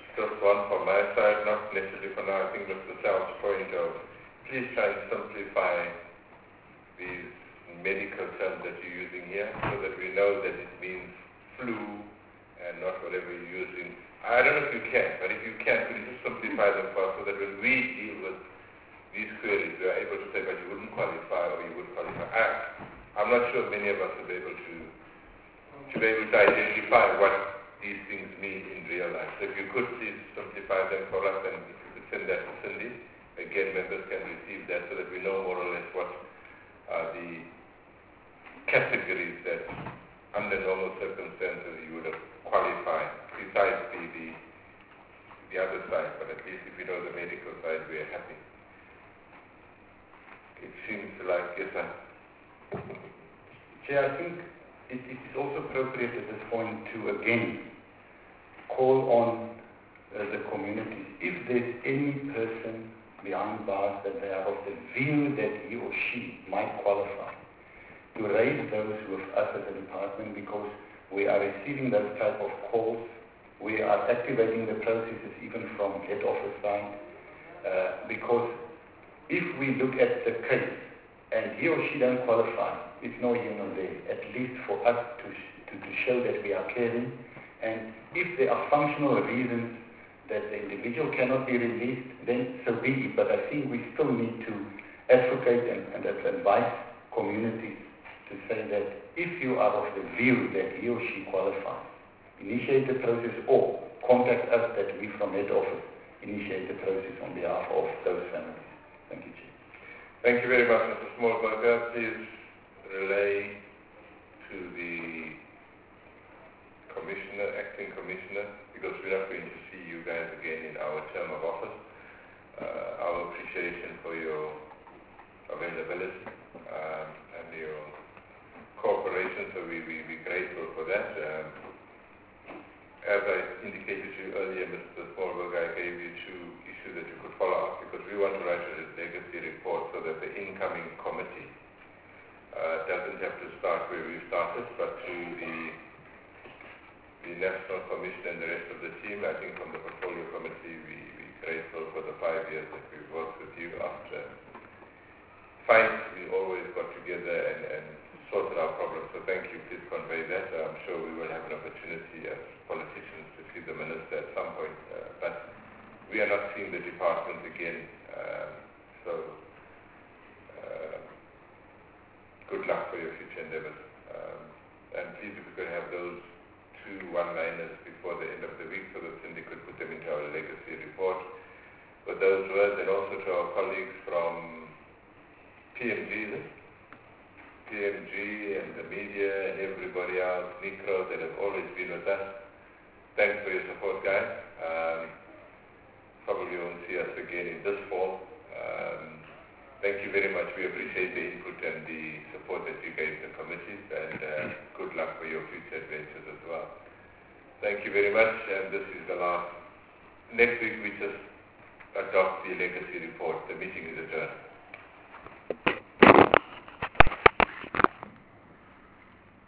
Speaker 1: just one from my side, not necessarily for now. I think Mister Sal's point of please try and simplify these medical terms that you're using here so that we know that it means flu and not whatever you're using. I don't know if you can, but if you can, could you just simplify them for us so that when we deal with these queries, we are able to say, but you wouldn't qualify or you would qualify. I, I'm not sure many of us will be able to, to be able to identify what these things mean in real life. So if you could please simplify them for us, and if you could send that to Cindy, again, members can receive that so that we know more or less what are the categories that under normal circumstances you would have qualified, besides the, the, the other side, but at least if you know the medical side, we are happy. It seems like, yes, sir.
Speaker 2: Chair, I think it, it is also appropriate at this point to again call on uh, the community. If there's any person behind bars that they are of the view that he or she might qualify, to raise those with us as a department, because we are receiving those type of calls. We are activating the processes even from head office side, uh, because if we look at the case and he or she don't qualify, it's no here nor there, at least for us to, to, to show that we are caring. And if there are functional reasons that the individual cannot be released, then so be it. But I think we still need to advocate and, and advise communities to say that if you are of the view that he or she qualifies, initiate the process or contact us that we from head office initiate the process on behalf of those families. Thank you, Chair.
Speaker 1: Thank you very much, Mister Smallberger. Please relay to the Commissioner, Acting Commissioner, because we're not going to see you guys again in our term of office. Uh, our appreciation for your availability um, and your cooperation, so we, we, we're grateful for that. Um, as I indicated to you earlier, Mister Smallberg, I gave you two issues that you could follow up, because we want to write a legacy report so that the incoming committee uh, doesn't have to start where we started, but to the the National Commission and the rest of the team. I think from the Portfolio Committee, we, we're grateful for the five years that we've worked with you. After fights, we always got together and, and sorted our problems. So thank you. Please convey that. I'm sure we will have an opportunity as politicians to see the Minister at some point. Uh, but we are not seeing the department again. Um, so uh, good luck for your future endeavors. Um, and please, if we could have those two one-liners before the end of the week so that Cindy could put them into our legacy report. With those words, and also to our colleagues from P M G, P M G and the media and everybody else, NICRO, that have always been with us. Thanks for your support, guys. Um, probably won't see us again in this form. Um, thank you very much. We appreciate the input and the support that you gave the committees, and uh, good luck for your future adventures as well. Thank you very much, and this is the last. Next week we just adopt the legacy report. The meeting is adjourned.